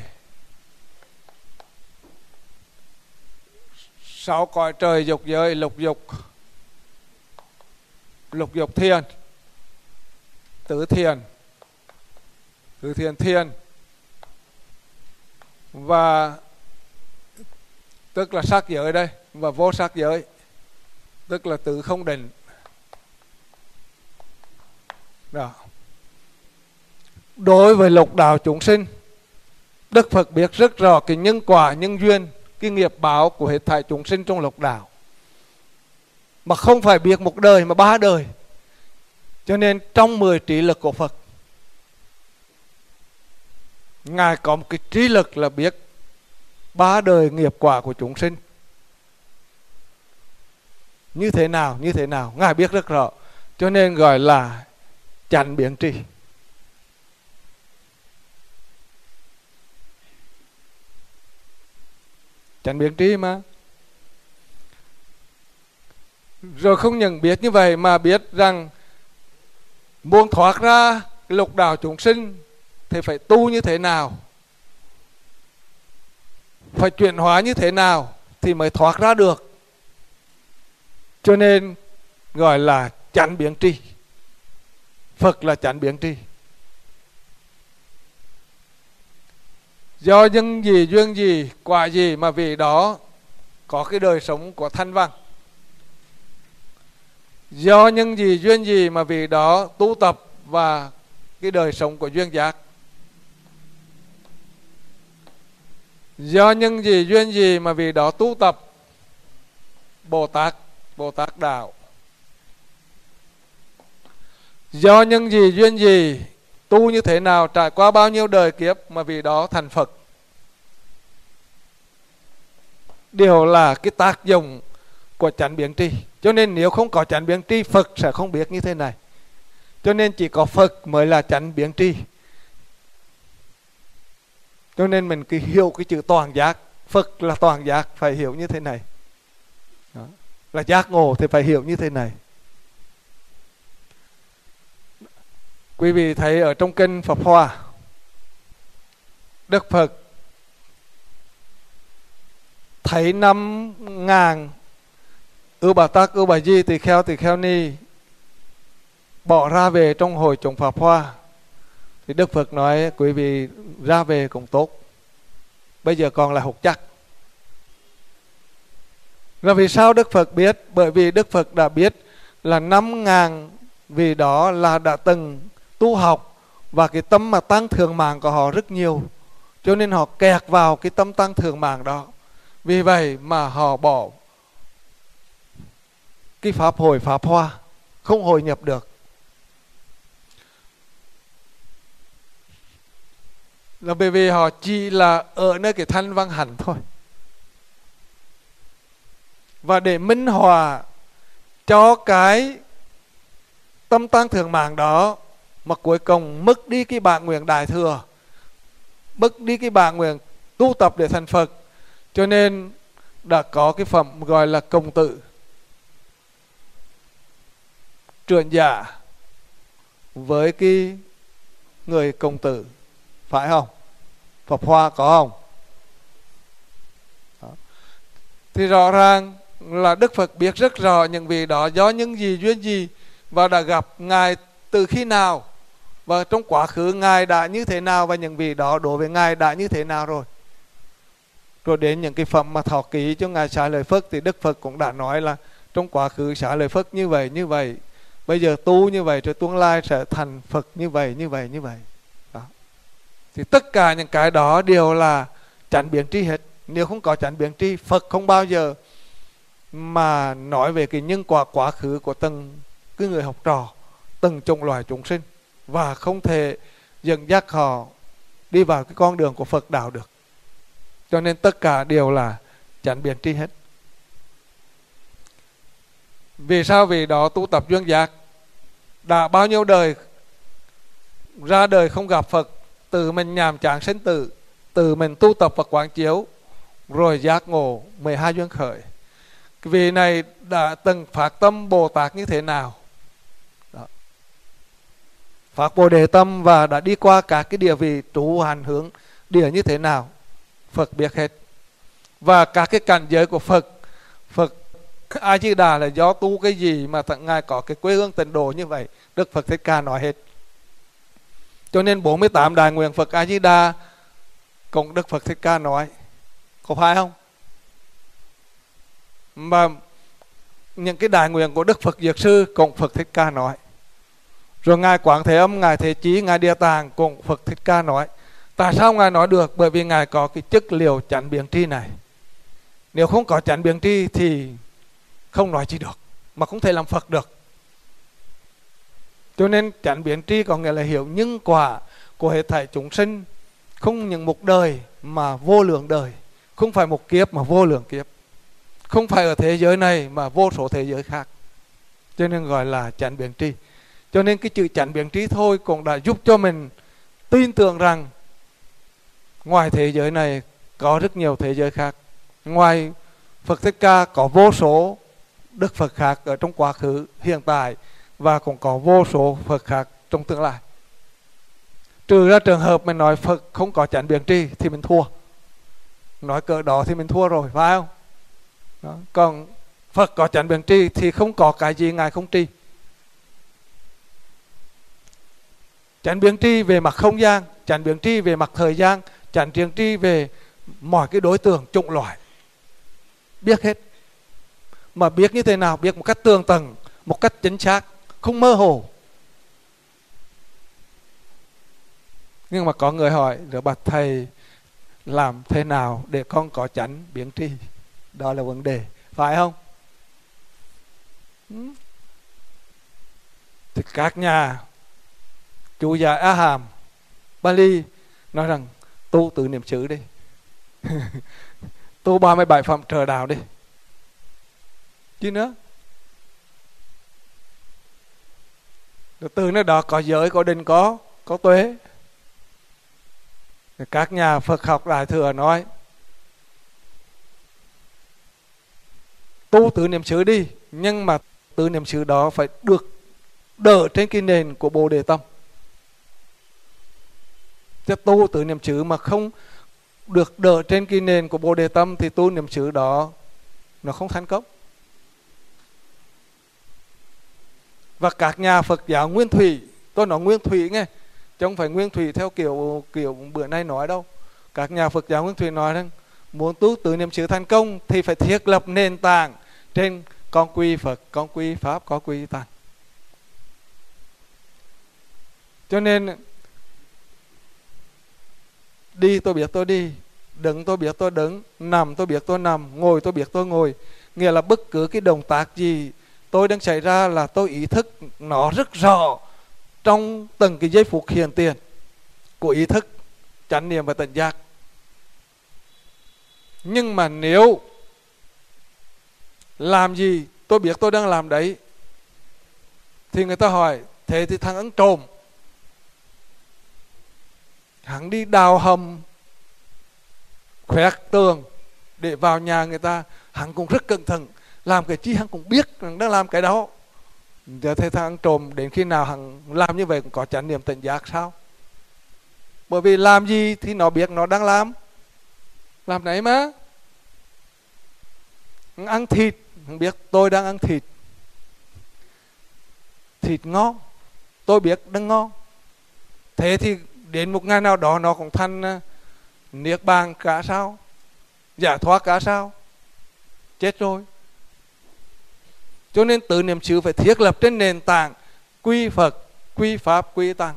6 cõi trời dục giới, lục dục thiên, tứ thiền thiên, và tức là sắc giới đây, và vô sắc giới, tức là tứ không định. Đó. Đối với lục đạo chúng sinh, Đức Phật biết rất rõ cái nhân quả, nhân duyên, cái nghiệp báo của hết thảy chúng sinh trong lục đạo, mà không phải biết một đời mà 3 đời. Cho nên trong 10 trí lực của Phật, Ngài có một cái trí lực là biết 3 đời nghiệp quả của chúng sinh như thế nào, Ngài biết rất rõ. Cho nên gọi là chánh biến tri. Chánh biến tri mà. Rồi không những biết như vậy mà biết rằng muốn thoát ra lục đạo chúng sinh thì phải tu như thế nào, phải chuyển hóa như thế nào thì mới thoát ra được. Cho nên gọi là chánh biến tri. Phật là chánh biến tri. Do nhân gì duyên gì quả gì mà vì đó có cái đời sống của thanh văn. Do nhân gì duyên gì mà vì đó tu tập và cái đời sống của duyên giác. Do nhân gì duyên gì mà vì đó tu tập Bồ Tát đạo. Do nhân gì duyên gì, tu như thế nào, trải qua bao nhiêu đời kiếp mà vì đó thành Phật. Điều là cái tác dụng của chánh biến tri. Cho nên nếu không có chánh biến tri, Phật sẽ không biết như thế này. Cho nên chỉ có Phật mới là chánh biến tri. Cho nên mình cứ hiểu cái chữ toàn giác. Phật là toàn giác, phải hiểu như thế này. Đó. Là giác ngộ thì phải hiểu như thế này. Quý vị thấy ở trong kinh Pháp Hoa, Đức Phật thấy 5.000 Ưu Bà Tắc, Ưu Bà Di, Tỳ Kheo Ni bỏ ra về trong hội chúng Pháp Hoa, thì Đức Phật nói quý vị ra về cũng tốt, bây giờ còn là hột chắc. Rồi vì sao Đức Phật biết? Bởi vì Đức Phật đã biết là 5.000 vị đó là đã từng tu học, và cái tâm mà tăng thượng mạng của họ rất nhiều, cho nên họ kẹt vào cái tâm tăng thượng mạng đó. Vì vậy mà họ bỏ cái pháp hội Pháp Hoa, không hội nhập được. Là bởi vì họ chỉ là ở nơi cái thanh văn hạnh thôi. Và để minh họa cho cái tâm tăng thượng mạng đó, mà cuối cùng mất đi cái bản nguyện đại thừa, mất đi cái bản nguyện tu tập để thành Phật, cho nên đã có cái phẩm gọi là Công Tử, truyền giả với cái người Công Tử, phải không? Pháp Hoa có không? Đó. Thì rõ ràng là Đức Phật biết rất rõ những vị đó do những gì duyên gì, và đã gặp Ngài từ khi nào, và trong quá khứ Ngài đã như thế nào, và những vị đó đối với Ngài đã như thế nào rồi. Rồi đến những cái phẩm mà thọ ký cho Ngài Xá Lợi Phất thì Đức Phật cũng đã nói là trong quá khứ Xá Lợi Phất như vậy, bây giờ tu như vậy, rồi tương lai sẽ thành Phật như vậy. Đó. Thì tất cả những cái đó đều là chánh biến tri hết. Nếu không có chánh biến tri, Phật không bao giờ mà nói về cái nhân quả quá khứ của từng cái người học trò, từng chủng loại chúng sinh, và không thể dẫn dắt họ đi vào cái con đường của Phật đạo được. Cho nên tất cả đều là chánh biến tri hết. Vì sao? Vì đó tu tập duyên giác, đã bao nhiêu đời ra đời không gặp Phật, tự mình nhàm chán sinh tử, tự mình tu tập và quán chiếu, rồi giác ngộ 12 duyên khởi. Cái vị này đã từng phát tâm Bồ Tát như thế nào? Đó. Phát Bồ Đề tâm và đã đi qua các cái địa vị trú hành hướng địa như thế nào, Phật biết hết. Và các cái cảnh giới của Phật A Di Đà là do tu cái gì mà Ngài có cái quê hương tịnh độ như vậy, Đức Phật Thích Ca nói hết. Cho nên 48 đại nguyện Phật A Di Đà cũng Đức Phật Thích Ca nói, có phải không? Mà những cái đại nguyện của Đức Phật Dược Sư cũng Phật Thích Ca nói. Rồi Ngài Quảng Thế Âm, Ngài Thế Chí, Ngài Địa Tạng cũng Phật Thích Ca nói. Tại sao Ngài nói được? Bởi vì Ngài có cái chức liệu chánh biến tri này. Nếu không có chánh biến tri thì không nói chi được, mà không thể làm Phật được. Cho nên chánh biến tri có nghĩa là hiểu nhân quả của hết thảy chúng sinh, không những một đời mà vô lượng đời, không phải một kiếp mà vô lượng kiếp, không phải ở thế giới này mà vô số thế giới khác. Cho nên gọi là chánh biến tri. Cho nên cái chữ chánh biến tri thôi cũng đã giúp cho mình tin tưởng rằng ngoài thế giới này có rất nhiều thế giới khác. Ngoài Phật Thích Ca có vô số Đức Phật khác ở trong quá khứ, hiện tại, và cũng có vô số Phật khác trong tương lai. Trừ ra trường hợp mình nói Phật không có chánh biến tri thì mình thua. Nói cỡ đó thì mình thua rồi, phải không? Đó. Còn Phật có chánh biến tri thì không có cái gì Ngài không tri. Chánh biến tri về mặt không gian, chánh biến tri về mặt thời gian, chánh biến tri về mọi cái đối tượng chủng loại, biết hết. Mà biết như thế nào? Biết một cách tường tận, một cách chính xác, không mơ hồ. Nhưng mà có người hỏi, rồi bạch thầy làm thế nào để con có chánh biến tri? Đó là vấn đề, phải không? Thì các nhà chú giải A Hàm, Bali nói rằng tu tự niệm xứ đi. Tu 37 phẩm trợ đạo đi. Chứ nữa. Rồi từ nơi đó có giới, có định, có tuế. Các nhà Phật học Đại Thừa nói tu tự niệm xứ đi, nhưng mà tự niệm xứ đó phải được đỡ trên cái nền của Bồ Đề tâm. Chứ tu tự niệm xứ mà không được đỡ trên cái nền của Bồ Đề tâm thì tu niệm xứ đó nó không thành công. Và các nhà Phật giáo nguyên thủy, tôi nói nguyên thủy nghe, chứ không phải nguyên thủy theo kiểu bữa nay nói đâu. Các nhà Phật giáo nguyên thủy nói rằng muốn tu tự niệm xứ thành công thì phải thiết lập nền tảng trên con quy Phật, con quy Pháp, con quy Tăng. Cho nên đi tôi biết tôi đi, đứng tôi biết tôi đứng, nằm tôi biết tôi nằm, ngồi tôi biết tôi ngồi. Nghĩa là bất cứ cái động tác gì tôi đang xảy ra là tôi ý thức nó rất rõ trong từng cái giây phút hiện tiền của ý thức, chánh niệm và tỉnh giác. Nhưng mà nếu làm gì tôi biết tôi đang làm đấy, thì người ta hỏi thế thì thằng ăn trộm, hắn đi đào hầm khoét tường để vào nhà người ta, hắn cũng rất cẩn thận, làm cái chi hắn cũng biết đang làm cái đó. Giờ thế thằng ăn trộm đến khi nào hắn làm như vậy cũng có chánh niệm tỉnh giác sao? Bởi vì làm gì thì nó biết nó đang làm đấy mà. Ăn thịt, hắn biết tôi đang ăn thịt, thịt ngon, tôi biết đang ngon. Thế thì đến một ngày nào đó nó cũng thành niết bàn cả sao? Giải thoát cả sao? Chết rồi. Cho nên tứ niệm xứ phải thiết lập trên nền tảng quy Phật, quy Pháp, quy Tăng.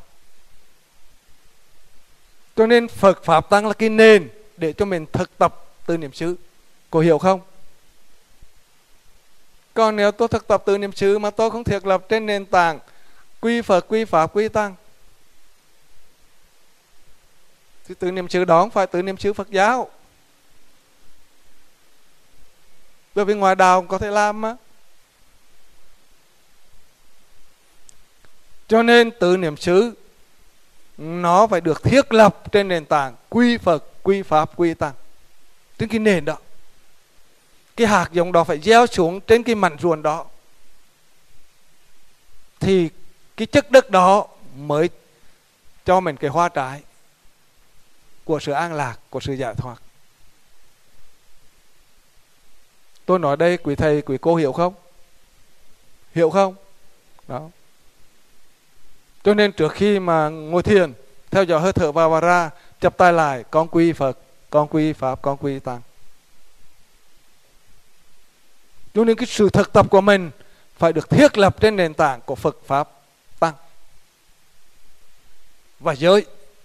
Cho nên Phật Pháp Tăng là cái nền để cho mình thực tập tứ niệm xứ. Cô hiểu không? Còn nếu tôi thực tập tứ niệm xứ mà tôi không thiết lập trên nền tảng quy Phật, quy Pháp, quy Tăng, thì tứ niệm xứ đó không phải tứ niệm xứ Phật giáo. Bởi vì ngoài đạo có thể làm mà. Cho nên tứ niệm xứ nó phải được thiết lập trên nền tảng quy Phật, quy Pháp, quy Tăng. Trên cái nền đó, cái hạt giống đó phải gieo xuống trên cái mảnh ruộng đó, thì cái chất đất đó mới cho mình cái hoa trái của sự an lạc, của sự giải thoát. Tôi nói đây quý thầy, quý cô hiểu không? Hiểu không? Đó. Cho nên trước khi mà ngồi thiền, theo dõi hơi thở vào và ra, chắp tay lại, con quy Phật, con quy Pháp, con quy Tăng. Cho nên cái sự thực tập của mình phải được thiết lập trên nền tảng của Phật, Pháp, Tăng và giới.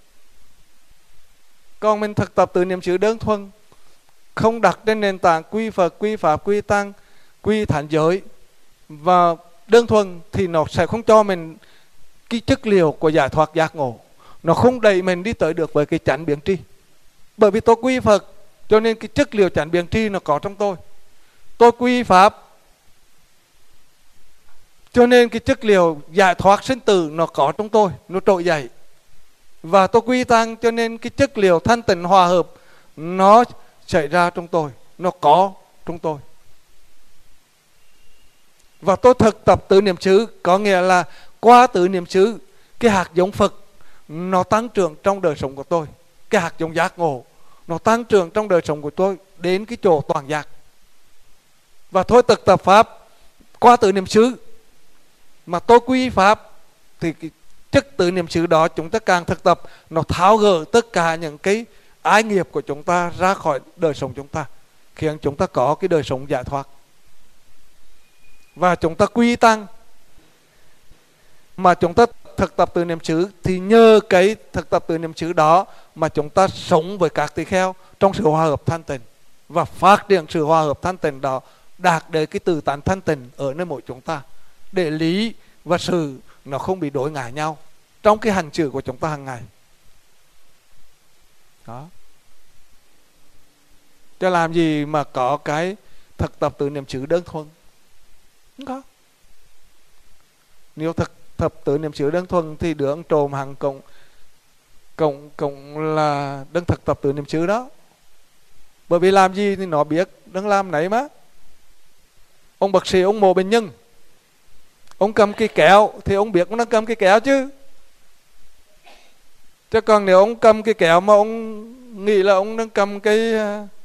Còn mình thực tập từ niệm xứ đơn thuần, không đặt trên nền tảng quy Phật, quy Pháp, quy Tăng, quy thánh giới và đơn thuần, thì nó sẽ không cho mình cái chất liệu của giải thoát giác ngộ. Nó không đẩy mình đi tới được với cái chánh biến tri. Bởi vì tôi quy Phật, cho nên cái chất liệu chánh biến tri nó có trong tôi. Tôi quy Pháp, cho nên cái chất liệu giải thoát sinh tử nó có trong tôi, nó trỗi dậy. Và tôi quy Tăng, cho nên cái chất liệu thanh tịnh hòa hợp nó xảy ra trong tôi, nó có trong tôi. Và tôi thực tập tứ niệm xứ, có nghĩa là qua tứ niệm xứ, cái hạt giống Phật nó tăng trưởng trong đời sống của tôi. Cái hạt giống giác ngộ nó tăng trưởng trong đời sống của tôi đến cái chỗ toàn giác. Và tôi thực tập Pháp qua tứ niệm xứ, mà tôi quy Pháp, thì cái chất tứ niệm xứ đó chúng ta càng thực tập, nó tháo gỡ tất cả những cái ái nghiệp của chúng ta ra khỏi đời sống chúng ta, khiến chúng ta có cái đời sống giải thoát. Và chúng ta quy Tăng, mà chúng ta thực tập tứ niệm xứ, thì nhờ cái thực tập tứ niệm xứ đó mà chúng ta sống với các tỳ kheo trong sự hòa hợp thanh tịnh, và phát triển sự hòa hợp thanh tịnh đó, đạt đến cái tự tánh thanh tịnh ở nơi mỗi chúng ta, để lý và sự nó không bị đối ngại nhau trong cái hành xử của chúng ta hàng ngày. Đó. Chứ làm gì mà có cái thực tập tứ niệm xứ đơn thuần? Không có. Nếu thực tập tứ niệm xứ đơn thuần thì đứa ông trộm hàng cộng là đừng thực tập tứ niệm xứ đó. Bởi vì làm gì thì nó biết đừng làm nấy mà. Ông bác sĩ ông mổ bệnh nhân, ông cầm cái kéo thì ông biết ông đang cầm cái kéo chứ. Chứ còn nếu ông cầm cái kéo mà ông nghĩ là ông đang cầm cái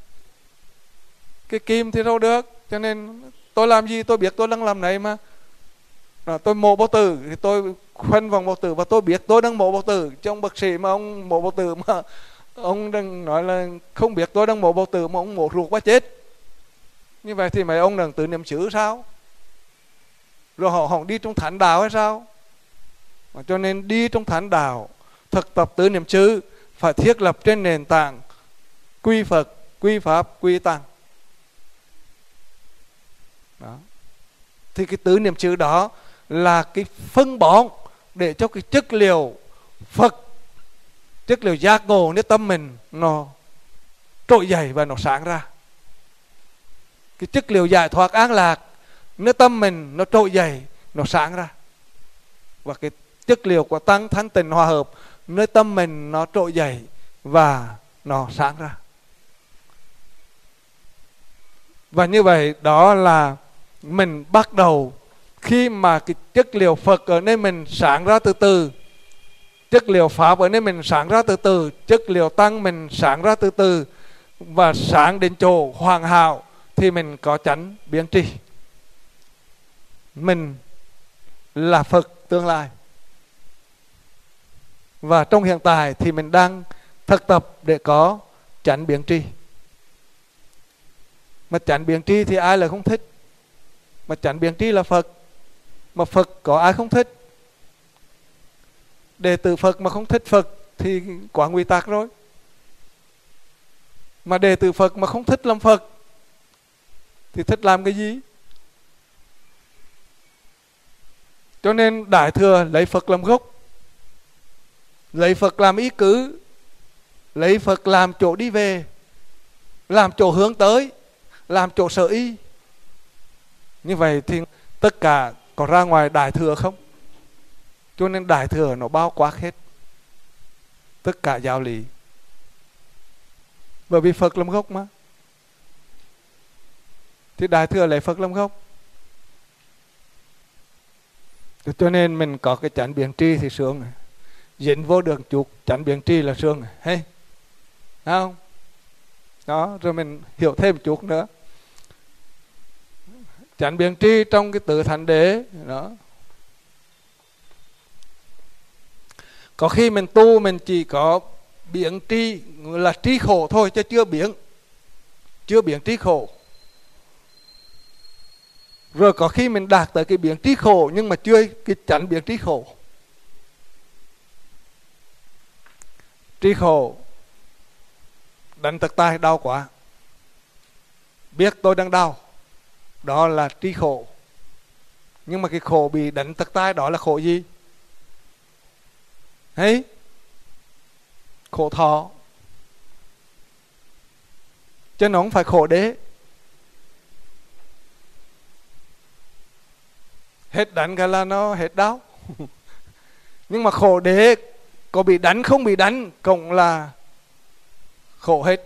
kim thì đâu được. Cho nên tôi làm gì tôi biết tôi đang làm này mà. Tôi mổ bao tử thì tôi khoanh vòng bao tử và tôi biết tôi đang mổ bao tử. Chứ ông bác sĩ mà ông mổ bao tử mà ông đang nói là không biết tôi đang mổ bao tử mà ông mổ ruột quá chết, như vậy thì mấy ông đang tự niệm xứ sao? Rồi họ đi trong thánh đạo hay sao? Cho nên đi trong thánh đạo, thực tập tứ niệm xứ phải thiết lập trên nền tảng quy Phật, quy Pháp, quy Tăng. Đó. Thì cái tứ niệm xứ đó là cái phân bón để cho cái chất liệu Phật, chất liệu giác ngộ nơi tâm mình nó trỗi dậy và nó sáng ra. Cái chất liệu giải thoát an lạc nơi tâm mình nó trỗi dậy, nó sáng ra. Và cái chất liệu của tăng thanh tịnh hòa hợp nơi tâm mình nó trỗi dậy và nó sáng ra. Và như vậy đó là mình bắt đầu, khi mà cái chất liệu Phật ở nơi mình sáng ra từ từ, chất liệu Pháp ở nơi mình sáng ra từ từ, chất liệu Tăng mình sáng ra từ từ, và sáng đến chỗ hoàn hảo thì mình có chánh biến tri. Mình là Phật tương lai. Và trong hiện tại thì mình đang thực tập để có chánh biến tri. Mà chánh biện tri thì ai là không thích? Mà chánh biện tri là Phật. Mà Phật có ai không thích? Đệ tử Phật mà không thích Phật thì quá nguy tạc rồi. Mà đệ tử Phật mà không thích làm Phật thì thích làm cái gì? Cho nên Đại Thừa lấy Phật làm gốc, lấy Phật làm ý cứ, lấy Phật làm chỗ đi về, làm chỗ hướng tới, làm chỗ sở y. Như vậy thì tất cả có ra ngoài Đại Thừa không? Cho nên Đại Thừa nó bao quát hết tất cả giáo lý. Bởi vì Phật làm gốc mà, thì Đại Thừa lấy Phật làm gốc. Cho nên mình có cái chánh biện tri thì sướng. Dính vô đường chuột chánh biện tri là sướng. Hey, không? Đó, rồi mình hiểu thêm một chút nữa. Chánh biện tri trong cái Tứ Thánh Đế đó. Có khi mình tu mình chỉ có biện tri là tri khổ thôi, chứ chưa biện tri khổ. Rồi có khi mình đạt tới cái biện tri khổ nhưng mà chưa cái chánh biện tri khổ. Tri khổ, đánh tật tai đau quá, biết tôi đang đau, đó là tri khổ. Nhưng mà cái khổ bị đánh tật tai đó là khổ gì? Hey, khổ thọ, chứ nó không phải khổ đế. Hết đánh cái là nó hết đau. Nhưng mà khổ đế có bị đánh không bị đánh cũng là khổ hết.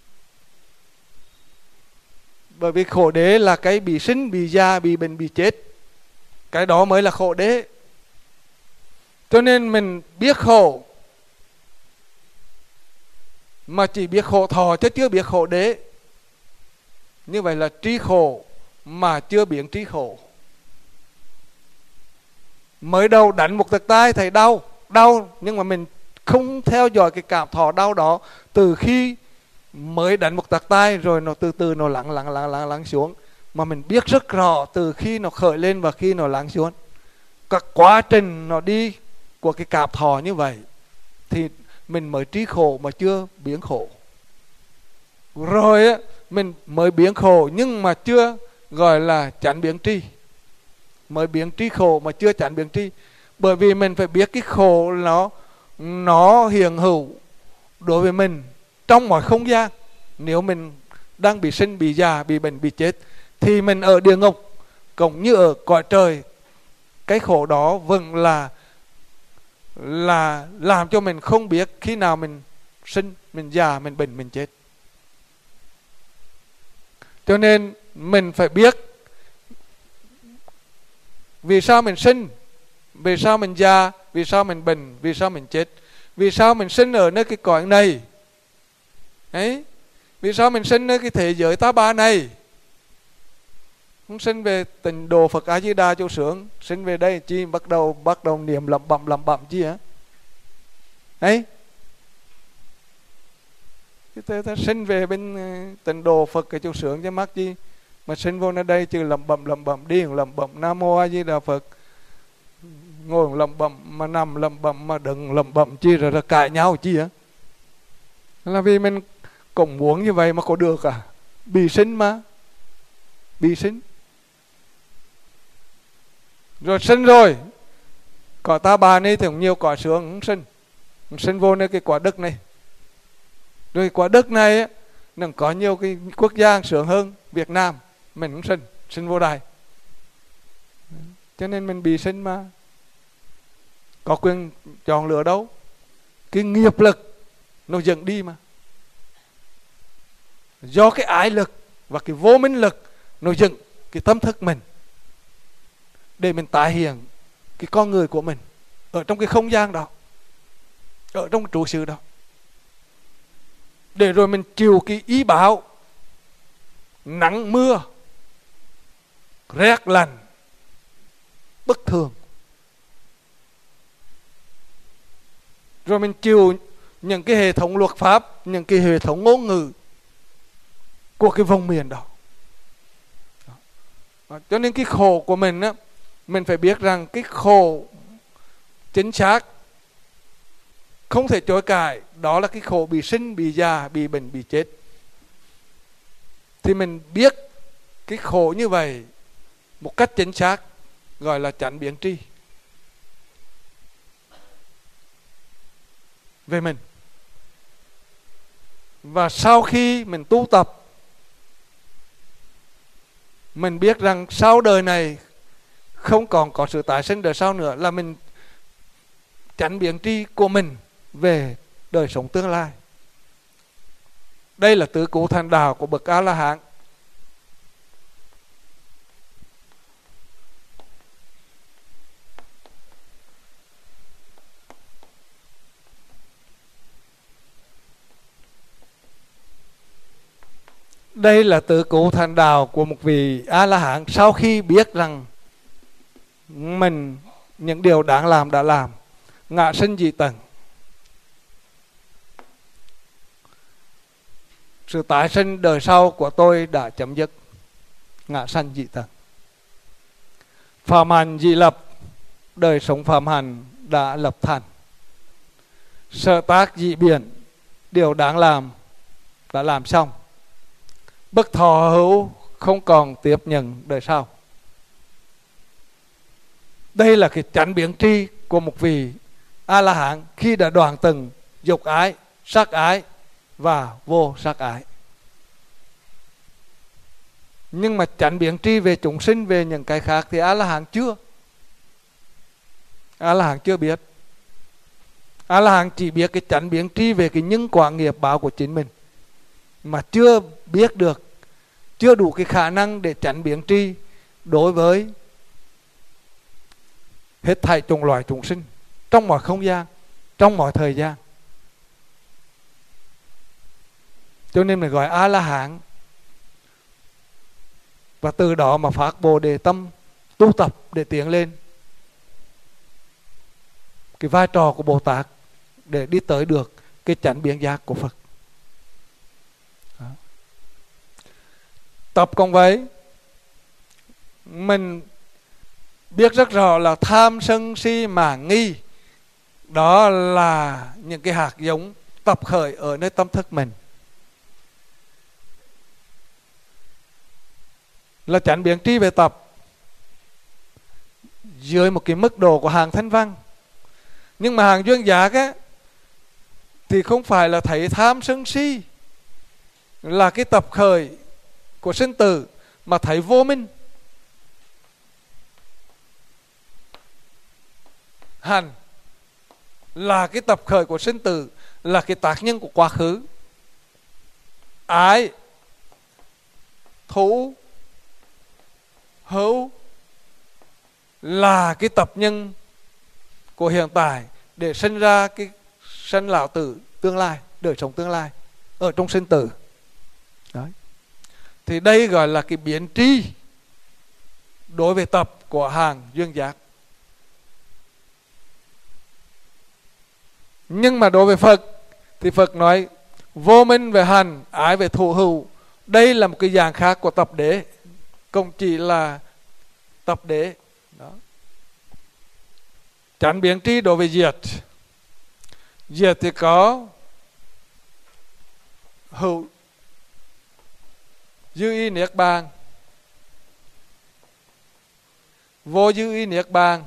Bởi vì khổ đế là cái bị sinh, bị già, bị bệnh, bị chết. Cái đó mới là khổ đế. Cho nên mình biết khổ mà chỉ biết khổ thọ chứ chưa biết khổ đế. Như vậy là tri khổ mà chưa biến tri khổ. Mới đầu đánh một tật tai thấy đau, nhưng mà mình không theo dõi cái cảm thọ đau đó. Từ khi mới đánh một tật tai rồi nó từ từ nó lắng xuống. Mà mình biết rất rõ từ khi nó khởi lên và khi nó lắng xuống. Các quá trình nó đi của cái cảm thọ như vậy thì mình mới trí khổ mà chưa biến khổ. Rồi á, mình mới biến khổ nhưng mà chưa gọi là chánh biến tri. Mới biến tri khổ mà chưa chánh biến tri. Bởi vì mình phải biết cái khổ nó hiện hữu đối với mình trong mọi không gian. Nếu mình đang bị sinh, bị già, bị bệnh, bị chết thì mình ở địa ngục cũng như ở cõi trời, cái khổ đó vẫn là làm cho mình không biết khi nào mình sinh, mình già, mình bệnh, mình chết. Cho nên mình phải biết vì sao mình sinh, vì sao mình già, vì sao mình bệnh, vì sao mình chết, vì sao mình sinh ở nơi cái cõi này ấy, vì sao mình sinh nơi cái thế giới ta bà này. Không sinh về Tịnh Độ Phật A Di Đà chỗ sướng, sinh về đây chi bắt đầu niệm lẩm bẩm chi hả? Đấy. Ta sinh về bên Tịnh Độ Phật cái chỗ sướng chứ mắc chi mà sinh vô nơi đây chứ lẩm bẩm đi lẩm bẩm Nam Mô A Di Đà Phật, ngồi lẩm bẩm mà nằm lẩm bẩm mà đừng lẩm bẩm chi rồi cãi nhau chi hả? Là vì mình cũng muốn như vậy mà có được à? Bị sinh mà, bị sinh. Rồi sinh rồi cõi ta bà này thì cũng nhiều cõi sướng không sinh vô nơi cái quả đất này. Rồi quả đất này á, nó có nhiều cái quốc gia sướng hơn Việt Nam, mình cũng sinh vô đây. Cho nên mình bị sinh mà có quyền chọn lựa đâu. Cái nghiệp lực nó dẫn đi mà. Do cái ái lực và cái vô minh lực nó dựng cái tâm thức mình để mình tái hiện cái con người của mình ở trong cái không gian đó, ở trong cái trụ sự đó, để rồi mình chịu cái ý báo nắng mưa rét lạnh bất thường. Rồi mình chịu những cái hệ thống luật pháp, những cái hệ thống ngôn ngữ của cái vùng miền đó. Cho nên cái khổ của mình á, mình phải biết rằng cái khổ chính xác không thể chối cãi, đó là cái khổ bị sinh, bị già, bị bệnh, bị chết. Thì mình biết cái khổ như vậy một cách chính xác gọi là chánh biến tri về mình. Và sau khi mình tu tập, mình biết rằng sau đời này không còn có sự tái sinh đời sau nữa, là mình chánh biến tri của mình về đời sống tương lai. Đây là tứ cụ thành đạo của bậc A-la-hán. Đây là tứ cụ thành đạo của một vị A-la-hán sau khi biết rằng mình những điều đáng làm đã làm, ngã sinh dị tận, sự tái sinh đời sau của tôi đã chấm dứt, ngã sanh dị tận. Phạm hạnh dị lập, đời sống phạm hạnh đã lập thành. Sở tác dị biện, điều đáng làm đã làm xong. Bất thọ hữu, không còn tiếp nhận đời sau. Đây là cái chánh biến tri của một vị A-la-hán khi đã đoạn từng dục ái, sắc ái và vô sắc ái. Nhưng mà chánh biến tri về chúng sinh, về những cái khác thì A-la-hán chưa. A-la-hán chưa biết. A-la-hán chỉ biết cái chánh biến tri về cái nhân quả nghiệp báo của chính mình, mà chưa biết được, chưa đủ cái khả năng để chánh biến tri đối với hết thảy chủng loại chúng sinh trong mọi không gian, trong mọi thời gian. Cho nên mình gọi A-la-hán, và từ đó mà phát Bồ Đề tâm tu tập để tiến lên cái vai trò của Bồ Tát để đi tới được cái chánh biến giác của Phật. Đó. Tập cùng với mình biết rất rõ là tham sân si mạn nghi, đó là những cái hạt giống tập khởi ở nơi tâm thức mình, là chánh biến tri về tập dưới một cái mức độ của hàng thanh văn. Nhưng mà hàng duyên giác á, thì không phải là thấy tham sân si là cái tập khởi của sinh tử, mà thấy vô minh. Hành là cái tập khởi của sinh tử, là cái tác nhân của quá khứ. Ái, thú, hữu là cái tập nhân của hiện tại để sinh ra cái sanh lão tử tương lai, đời sống tương lai ở trong sinh tử. Đấy. Thì đây gọi là cái biến tri đối với tập của hàng duyên giác. Nhưng mà đối với Phật thì Phật nói vô minh về hành, ái về thụ hữu. Đây là một cái dạng khác của tập đế, không chỉ là tập đế. Đó. Chánh biến tri đối với diệt. Diệt thì có hữu dư y niết bàn, vô dư y niết bàn.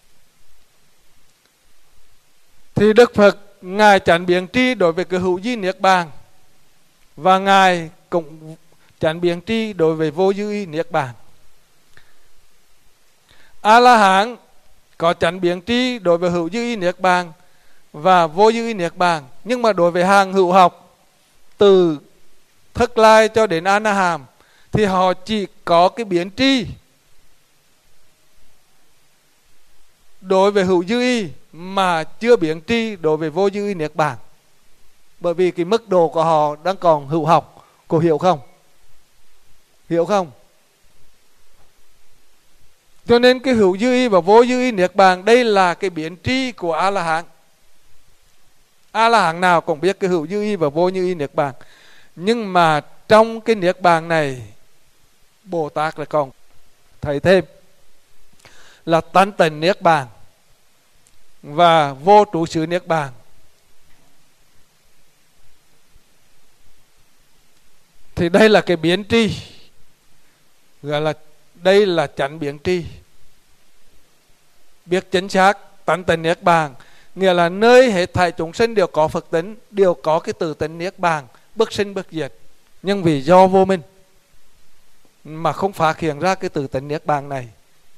Thì Đức Phật Ngài chánh biến tri đối với cái hữu dư niết bàn, và Ngài cũng chánh biến tri đối với vô dư y niết bàn. A-la-hán có chánh biến tri đối với hữu dư y niết bàn và vô dư y niết bàn. Nhưng mà đối với hàng hữu học từ Thức Lai cho đến A Na Hàm thì họ chỉ có cái biến tri đối với hữu dư y mà chưa biến tri đối với vô dư y niết bàn. Bởi vì cái mức độ của họ đang còn hữu học. Cô hiểu không? Hiểu không? Cho nên cái hữu dư y và vô dư y niết bàn, đây là cái biến tri của A-la-hán. A-la-hán nào cũng biết cái hữu dư y và vô dư y niết bàn. Nhưng mà trong cái niết bàn này, Bồ Tát lại còn thấy thêm là tánh tịnh niết bàn và vô trụ xứ niết bàn. Thì đây là cái biến tri, gọi là đây là chánh biến tri. Biết chính xác tánh tịnh niết bàn nghĩa là nơi hết thảy chúng sinh đều có Phật tính, đều có cái tự tính niết bàn, bất sinh bất diệt, nhưng vì do vô minh mà không phát hiện ra cái tự tính niết bàn này.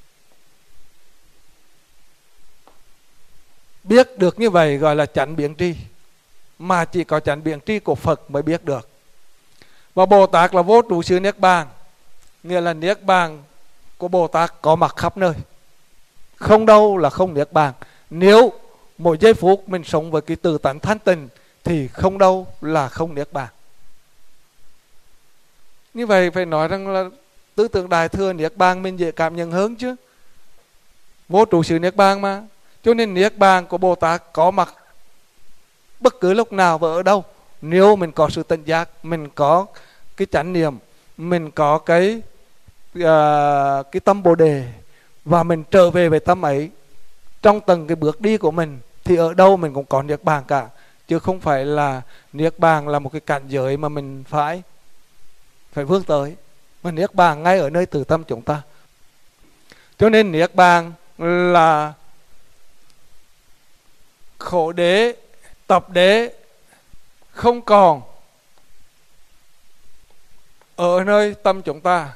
Biết được như vậy gọi là chánh biến tri, mà chỉ có chánh biến tri của Phật mới biết được. Và Bồ Tát là vô trụ xứ niết bàn, nghĩa là niết bàn của Bồ Tát có mặt khắp nơi, không đâu là không niết bàn. Nếu mỗi giây phút mình sống với cái tự tánh thanh tịnh thì không đâu là không niết bàn. Như vậy phải nói rằng là tư tưởng Đại Thừa niết bàn mình dễ cảm nhận hơn chứ. Vô trụ xứ niết bàn mà, cho nên niết bàn của Bồ Tát có mặt bất cứ lúc nào và ở đâu. Nếu mình có sự tỉnh giác, mình có cái chánh niệm, mình có cái tâm Bồ Đề, và mình trở về với tâm ấy trong từng cái bước đi của mình, thì ở đâu mình cũng có niết bàn cả. Chứ không phải là niết bàn là một cái cảnh giới mà mình phải vươn tới, mà niết bàn ngay ở nơi từ tâm chúng ta. Cho nên niết bàn là khổ đế, tập đế không còn ở nơi tâm chúng ta.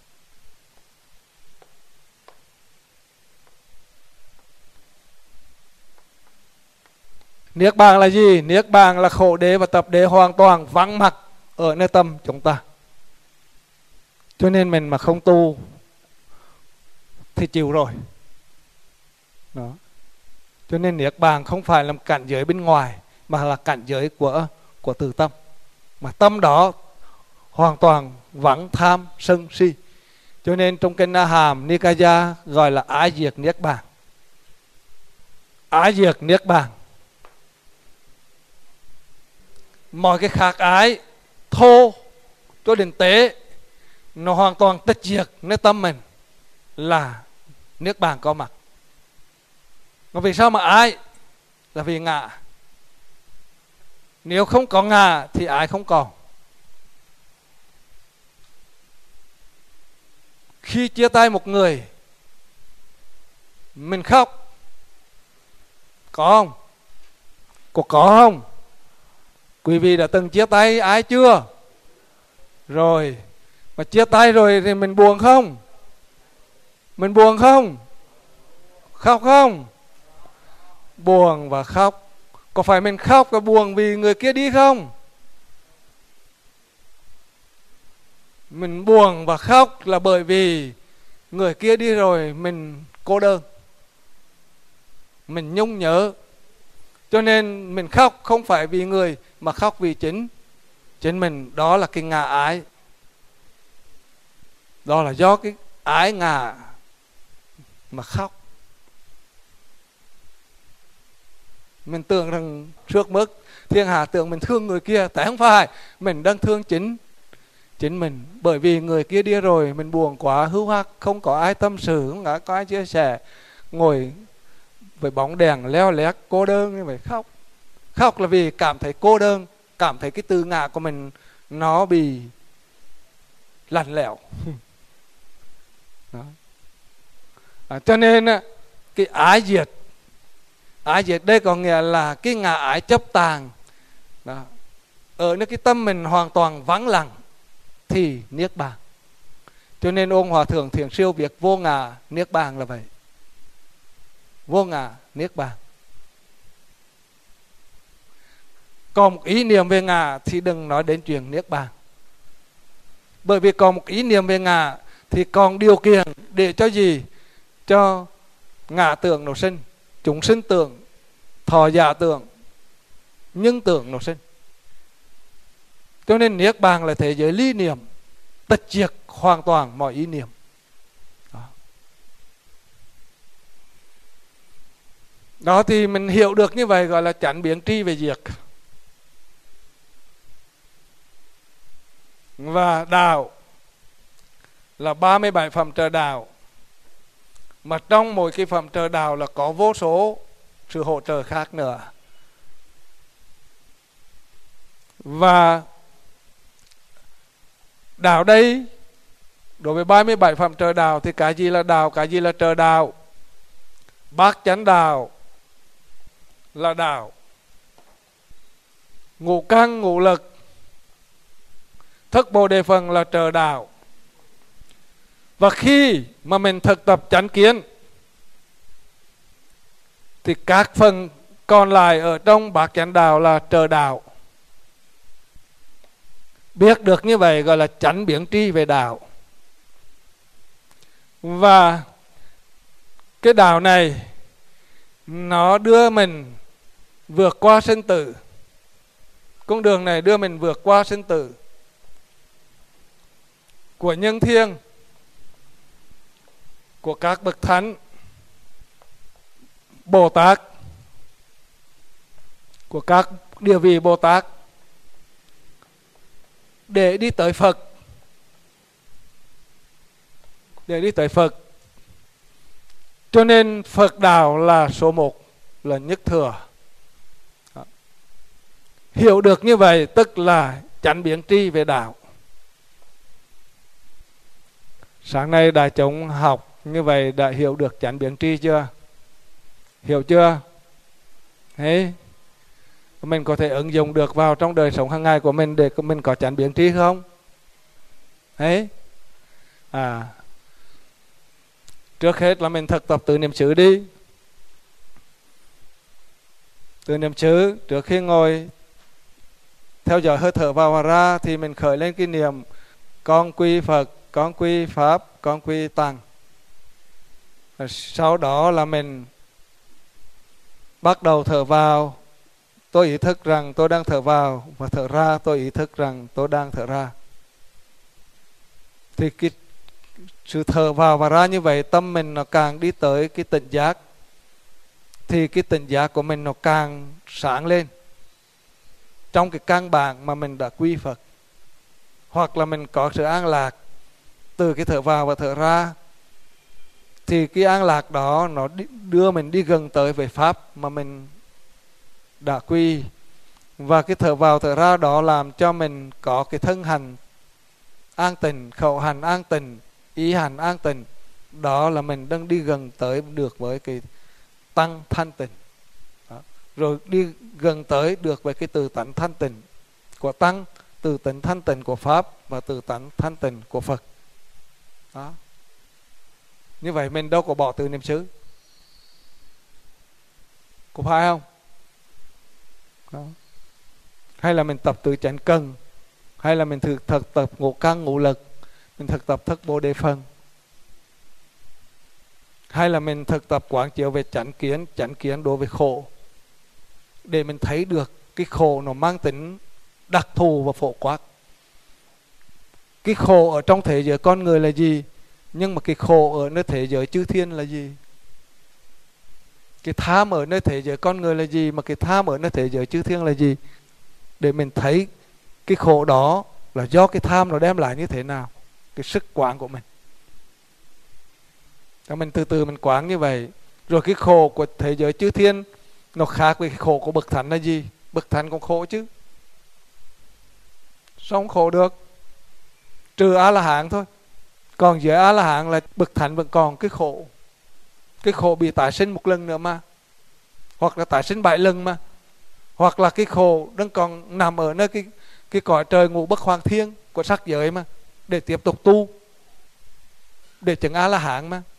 Niết bàn là gì? Niết bàn là khổ đế và tập đế hoàn toàn vắng mặt ở nơi tâm chúng ta. Cho nên mình mà không tu thì chịu rồi. Đó. Cho nên niết bàn không phải là cảnh giới bên ngoài, mà là cảnh giới của từ tâm. Mà tâm đó hoàn toàn vắng tham sân si. Cho nên trong kinh A Hàm Nikaya gọi là ái diệt niết bàn. Ái diệt niết bàn. Mọi cái khác ái thô cho đến tế nó hoàn toàn tịch diệt nơi tâm mình là niết bàn có mặt. Mà vì sao mà ái? Là vì ngã. Nếu không có ngã thì ái không còn. Khi chia tay một người mình khóc, có không? Có không? Quý vị đã từng chia tay ai chưa? Rồi. Mà chia tay rồi thì mình buồn không? Mình buồn không? Khóc không? Buồn và khóc. Có phải mình khóc và buồn vì người kia đi không? Mình buồn và khóc là bởi vì người kia đi rồi mình cô đơn, mình nhung nhớ. Cho nên mình khóc không phải vì người, mà khóc vì chính mình. Đó là cái ngã ái. Đó là do cái ái ngã mà khóc. Mình tưởng rằng trước mức thiên hạ tưởng mình thương người kia, tại không phải. Mình đang thương chính mình. Bởi vì người kia đi rồi mình buồn quá, hưu hắc, không có ai tâm sự, không có ai chia sẻ, ngồi với bóng đèn leo lét cô đơn như vậy khóc. Khóc là vì cảm thấy cô đơn, cảm thấy cái tự ngã của mình nó bị lạnh lẽo. Đó. Cho nên cái ái diệt đây có nghĩa là cái ngã ái chấp tàng. Đó. Ở nơi cái tâm mình hoàn toàn vắng lặng thì niết bàn. Cho nên ông Hòa Thượng Thiền Siêu việc vô ngã niết bàn là vậy. Vô ngã niết bàn. Còn một ý niệm về ngã thì đừng nói đến chuyện niết bàn. Bởi vì còn một ý niệm về ngã thì còn điều kiện để cho gì? Cho ngã tưởng nổ sinh, chúng sinh tưởng, thọ giả tưởng, nhưng tưởng nổ sinh. Cho nên niết bàn là thế giới ly niệm, tịch diệt hoàn toàn mọi ý niệm. Đó thì mình hiểu được như vậy gọi là chánh biến tri về diệt. Và đạo là 37 phẩm trợ đạo. Mà trong mỗi cái phẩm trợ đạo là có vô số sự hỗ trợ khác nữa. Và đạo đây, đối với 37 phẩm trợ đạo thì cái gì là đạo, cái gì là trợ đạo? Bát chánh đạo là đạo, ngũ căn ngũ lực thức Bồ Đề phần là trợ đạo. Và khi mà mình thực tập chánh kiến thì các phần còn lại ở trong bát chánh đạo là trợ đạo. Biết được như vậy gọi là chánh biến tri về đạo. Và cái đạo này nó đưa mình vượt qua sinh tử. Con đường này đưa mình vượt qua sinh tử của nhân thiên, của các bậc thánh, Bồ Tát, của các địa vị Bồ Tát, để đi tới Phật. Để đi tới Phật. Cho nên Phật đạo là số một, là nhất thừa. Hiểu được như vậy tức là chánh biến tri về đạo. Sáng nay đại chúng học như vậy đã hiểu được chánh biến tri chưa? Hiểu chưa? Thế mình có thể ứng dụng được vào trong đời sống hàng ngày của mình để mình có chánh biến tri không? Thế trước hết là mình thực tập từ niệm xứ đi. Từ niệm xứ, trước khi ngồi theo dõi hơi thở vào và ra thì mình khởi lên cái niệm con quy Phật, con quy Pháp, con quy Tăng. Sau đó là mình bắt đầu thở vào, tôi ý thức rằng tôi đang thở vào, và thở ra tôi ý thức rằng tôi đang thở ra. Thì cái sự thở vào và ra như vậy, tâm mình nó càng đi tới cái tỉnh giác, thì cái tỉnh giác của mình nó càng sáng lên trong cái căn bản mà mình đã quy Phật. Hoặc là mình có sự an lạc từ cái thở vào và thở ra, thì cái an lạc đó nó đưa mình đi gần tới về Pháp mà mình đã quy. Và cái thở vào thở ra đó làm cho mình có cái thân hành an tịnh, khẩu hành an tịnh, ý hành an tịnh. Đó là mình đang đi gần tới được với cái tăng thanh tịnh. Rồi đi gần tới được với cái từ tánh thanh tịnh của tăng, từ tánh thanh tịnh của Pháp và từ tánh thanh tịnh của Phật. Đó. Như vậy mình đâu có bỏ từ niệm xứ, có phải không? Đó. Hay là mình tập từ chánh cần, hay là mình thực tập ngũ căn ngũ lực, mình thực tập thức Bồ Đề phần, hay là mình thực tập quán chiếu về chánh kiến đối với khổ, để mình thấy được cái khổ nó mang tính đặc thù và phổ quát. Cái khổ ở trong thế giới con người là gì, nhưng mà cái khổ ở nơi thế giới chư thiên là gì? Cái tham ở nơi thế giới con người là gì, mà cái tham ở nơi thế giới chư thiên là gì? Để mình thấy cái khổ đó là do cái tham nó đem lại như thế nào, cái sức quán của mình. Và mình từ từ mình quán như vậy. Rồi cái khổ của thế giới chư thiên nó khác với cái khổ của bậc thánh là gì? Bậc thánh cũng khổ chứ, sao không khổ được? Trừ A-la-hán thôi. Còn dưới A-la-hán là bậc thánh vẫn còn cái khổ. Cái khổ bị tái sinh một lần nữa mà, hoặc là tái sinh 7 lần mà, hoặc là cái khổ đang còn nằm ở nơi cái cõi trời ngũ bất hoàng thiên của sắc giới mà, để tiếp tục tu, để chứng A-la-hán mà.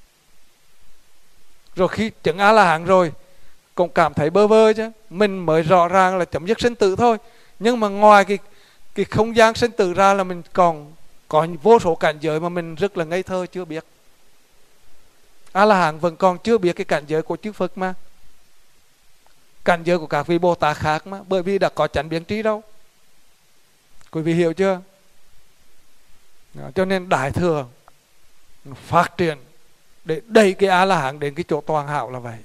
Rồi khi chứng A-la-hán rồi cũng cảm thấy bơ vơ chứ, mình mới rõ ràng là chấm dứt sinh tử thôi, nhưng mà ngoài cái không gian sinh tử ra là mình còn có vô số cảnh giới mà mình rất là ngây thơ chưa biết. A-la-hán vẫn còn chưa biết cái cảnh giới của chư Phật mà, cảnh giới của các vị Bồ Tát khác mà, bởi vì đã có chánh biến trí đâu. Quý vị hiểu chưa? Đó, cho nên Đại Thừa phát triển để đẩy cái A-la-hán đến cái chỗ toàn hảo là vậy.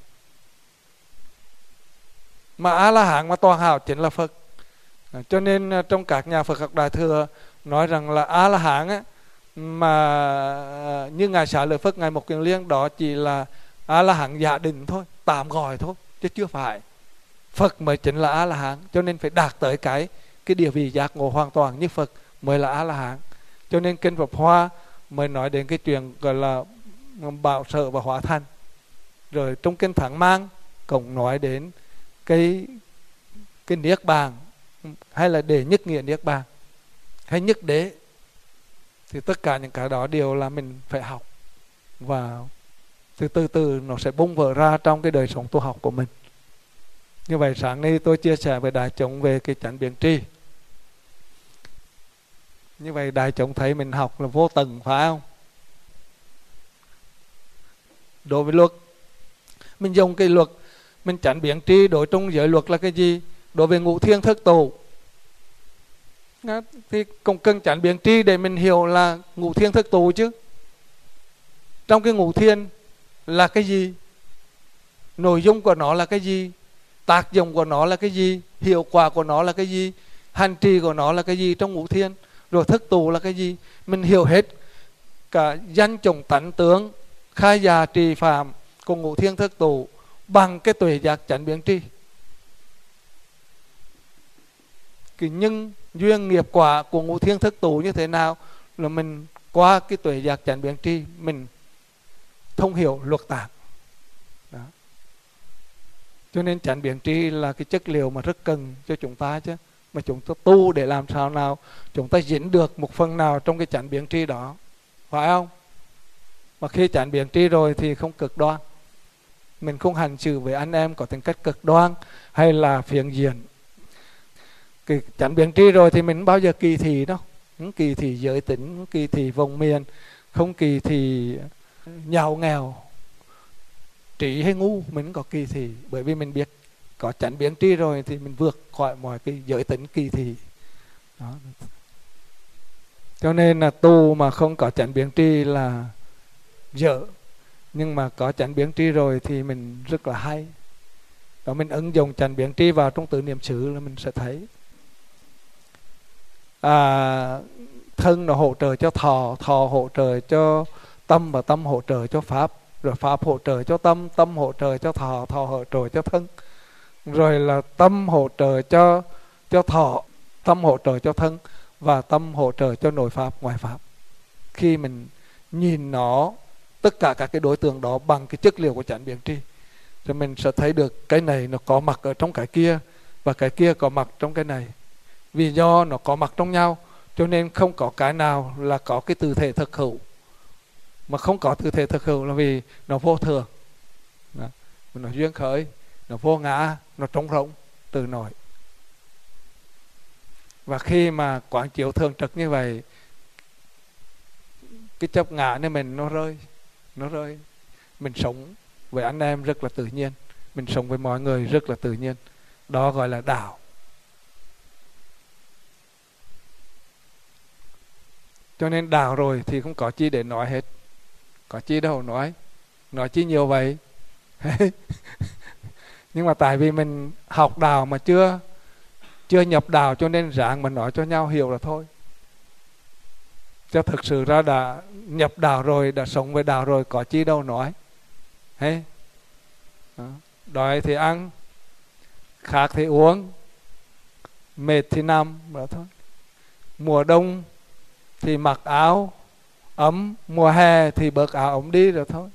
Mà A-la-hán mà toàn hảo chính là Phật. Cho nên trong các nhà Phật học Đại Thừa nói rằng là A-la-hán á, Mà như Ngài Xá Lợi Phất, Ngài Một Kiền Liên, đó chỉ là A-la-hán giả định thôi, tạm gọi thôi, chứ chưa phải. Phật mới chính là A-la-hán, cho nên phải đạt tới cái địa vị giác ngộ hoàn toàn như Phật mới là A-la-hán. Cho nên Kinh Pháp Hoa mới nói đến cái chuyện gọi là bảo sở và hóa thành. Rồi trong Kinh Thắng Mang cũng nói đến cái niết bàn, hay là để nhất nghĩa niết bàn, hay nhất đế. Thì tất cả những cái đó đều là mình phải học, và từ từ nó sẽ bung vỡ ra trong cái đời sống tu học của mình. Như vậy sáng nay tôi chia sẻ với đại chúng về cái chánh biến tri. Như vậy đại chúng thấy mình học là vô tận, phải không? Đối với luật, mình dùng cái luật mình chánh biến tri đối trong giới luật là cái gì? Đối với ngũ thiên thức tụ thì cũng cần chánh biến tri để mình hiểu là ngũ thiên thức tụ chứ. Trong cái ngũ thiên là cái gì? Nội dung của nó là cái gì? Tác dụng của nó là cái gì? Hiệu quả của nó là cái gì? Hành trì của nó là cái gì trong ngũ thiên? Rồi thức tụ là cái gì? Mình hiểu hết cả danh chủng tánh tướng, khai già trì phạm của ngũ thiên thức tụ bằng cái tuệ giác chánh biến tri. Cái nhân duyên nghiệp quả của ngũ thiên thức tụ như thế nào là mình qua cái tuệ giác chánh biến tri mình thông hiểu luật tạng. Đó. Cho nên chánh biến tri là cái chất liệu mà rất cần cho chúng ta chứ. Mà chúng ta tu để làm sao nào chúng ta diễn được một phần nào trong cái chánh biến tri đó, phải không? Mà khi chánh biến tri rồi thì không cực đoan. Mình không hành xử với anh em có tính cách cực đoan hay là phiền diện. Cái chánh biến tri rồi thì mình bao giờ kỳ thị đâu. Không kỳ thị giới tính, không kỳ thị vùng miền, không kỳ thị giàu nghèo, trí hay ngu, mình không có kỳ thị. Bởi vì mình biết có chánh biến tri rồi thì mình vượt khỏi mọi cái giới tính kỳ thị đó. Cho nên là tu mà không có chánh biến tri là dở. Nhưng mà có chánh biến tri rồi thì mình rất là hay. Đó, mình ứng dụng chánh biến tri vào trong tự niệm xứ là mình sẽ thấy thân nó hỗ trợ cho thọ, thọ hỗ trợ cho tâm, và tâm hỗ trợ cho pháp, rồi pháp hỗ trợ cho tâm, tâm hỗ trợ cho thọ, thọ hỗ trợ cho thân, rồi là tâm hỗ trợ cho thọ, tâm hỗ trợ cho thân, và tâm hỗ trợ cho nội pháp, ngoại pháp. Khi mình nhìn nó tất cả các cái đối tượng đó bằng cái chất liệu của chánh biến tri thì mình sẽ thấy được cái này nó có mặt ở trong cái kia, và cái kia có mặt trong cái này. Vì do nó có mặt trong nhau cho nên không có cái nào là có cái tư thể thực hữu. Mà không có tư thể thực hữu là vì nó vô thường, nó duyên khởi, nó vô ngã, nó trống rỗng từ nội. Và khi mà quán chiếu thường trực như vậy, cái chấp ngã này mình nó rơi. Mình sống với anh em rất là tự nhiên, mình sống với mọi người rất là tự nhiên. Đó gọi là đạo. Cho nên đạo rồi thì không có chi để nói hết. Có chi đâu nói chi nhiều vậy. Nhưng mà tại vì mình học đạo mà chưa nhập đạo, cho nên ráng mà nói cho nhau hiểu là thôi. Cho thực sự ra đã nhập đạo rồi, đã sống với đạo rồi, có chi đâu nói. Hey. Đói thì ăn, khát thì uống, mệt thì nằm, đó thôi. Mùa đông thì mặc áo ấm, mùa hè thì bớt áo ấm đi, rồi thôi.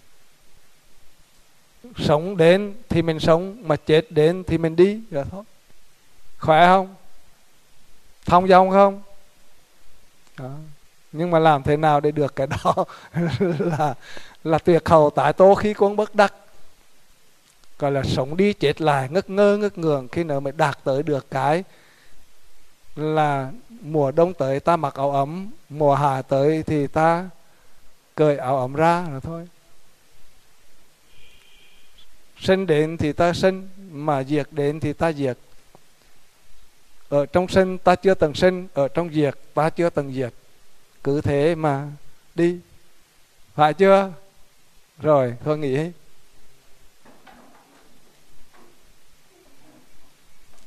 Sống đến thì mình sống, mà chết đến thì mình đi, rồi thôi. Khỏe không? Thông dong không? Đó. Nhưng mà làm thế nào để được cái đó là tuyệt hậu tái tố khi quân bất đắc. Gọi là sống đi chết lại, ngất ngơ ngất ngường, khi nào mới đạt tới được cái là mùa đông tới ta mặc áo ấm, mùa hạ tới thì ta cởi áo ấm ra, rồi thôi. Sinh đến thì ta sinh, mà diệt đến thì ta diệt. Ở trong sinh ta chưa từng sinh, ở trong diệt ta chưa từng diệt. Cứ thế mà đi, phải chưa? Rồi thôi nghỉ.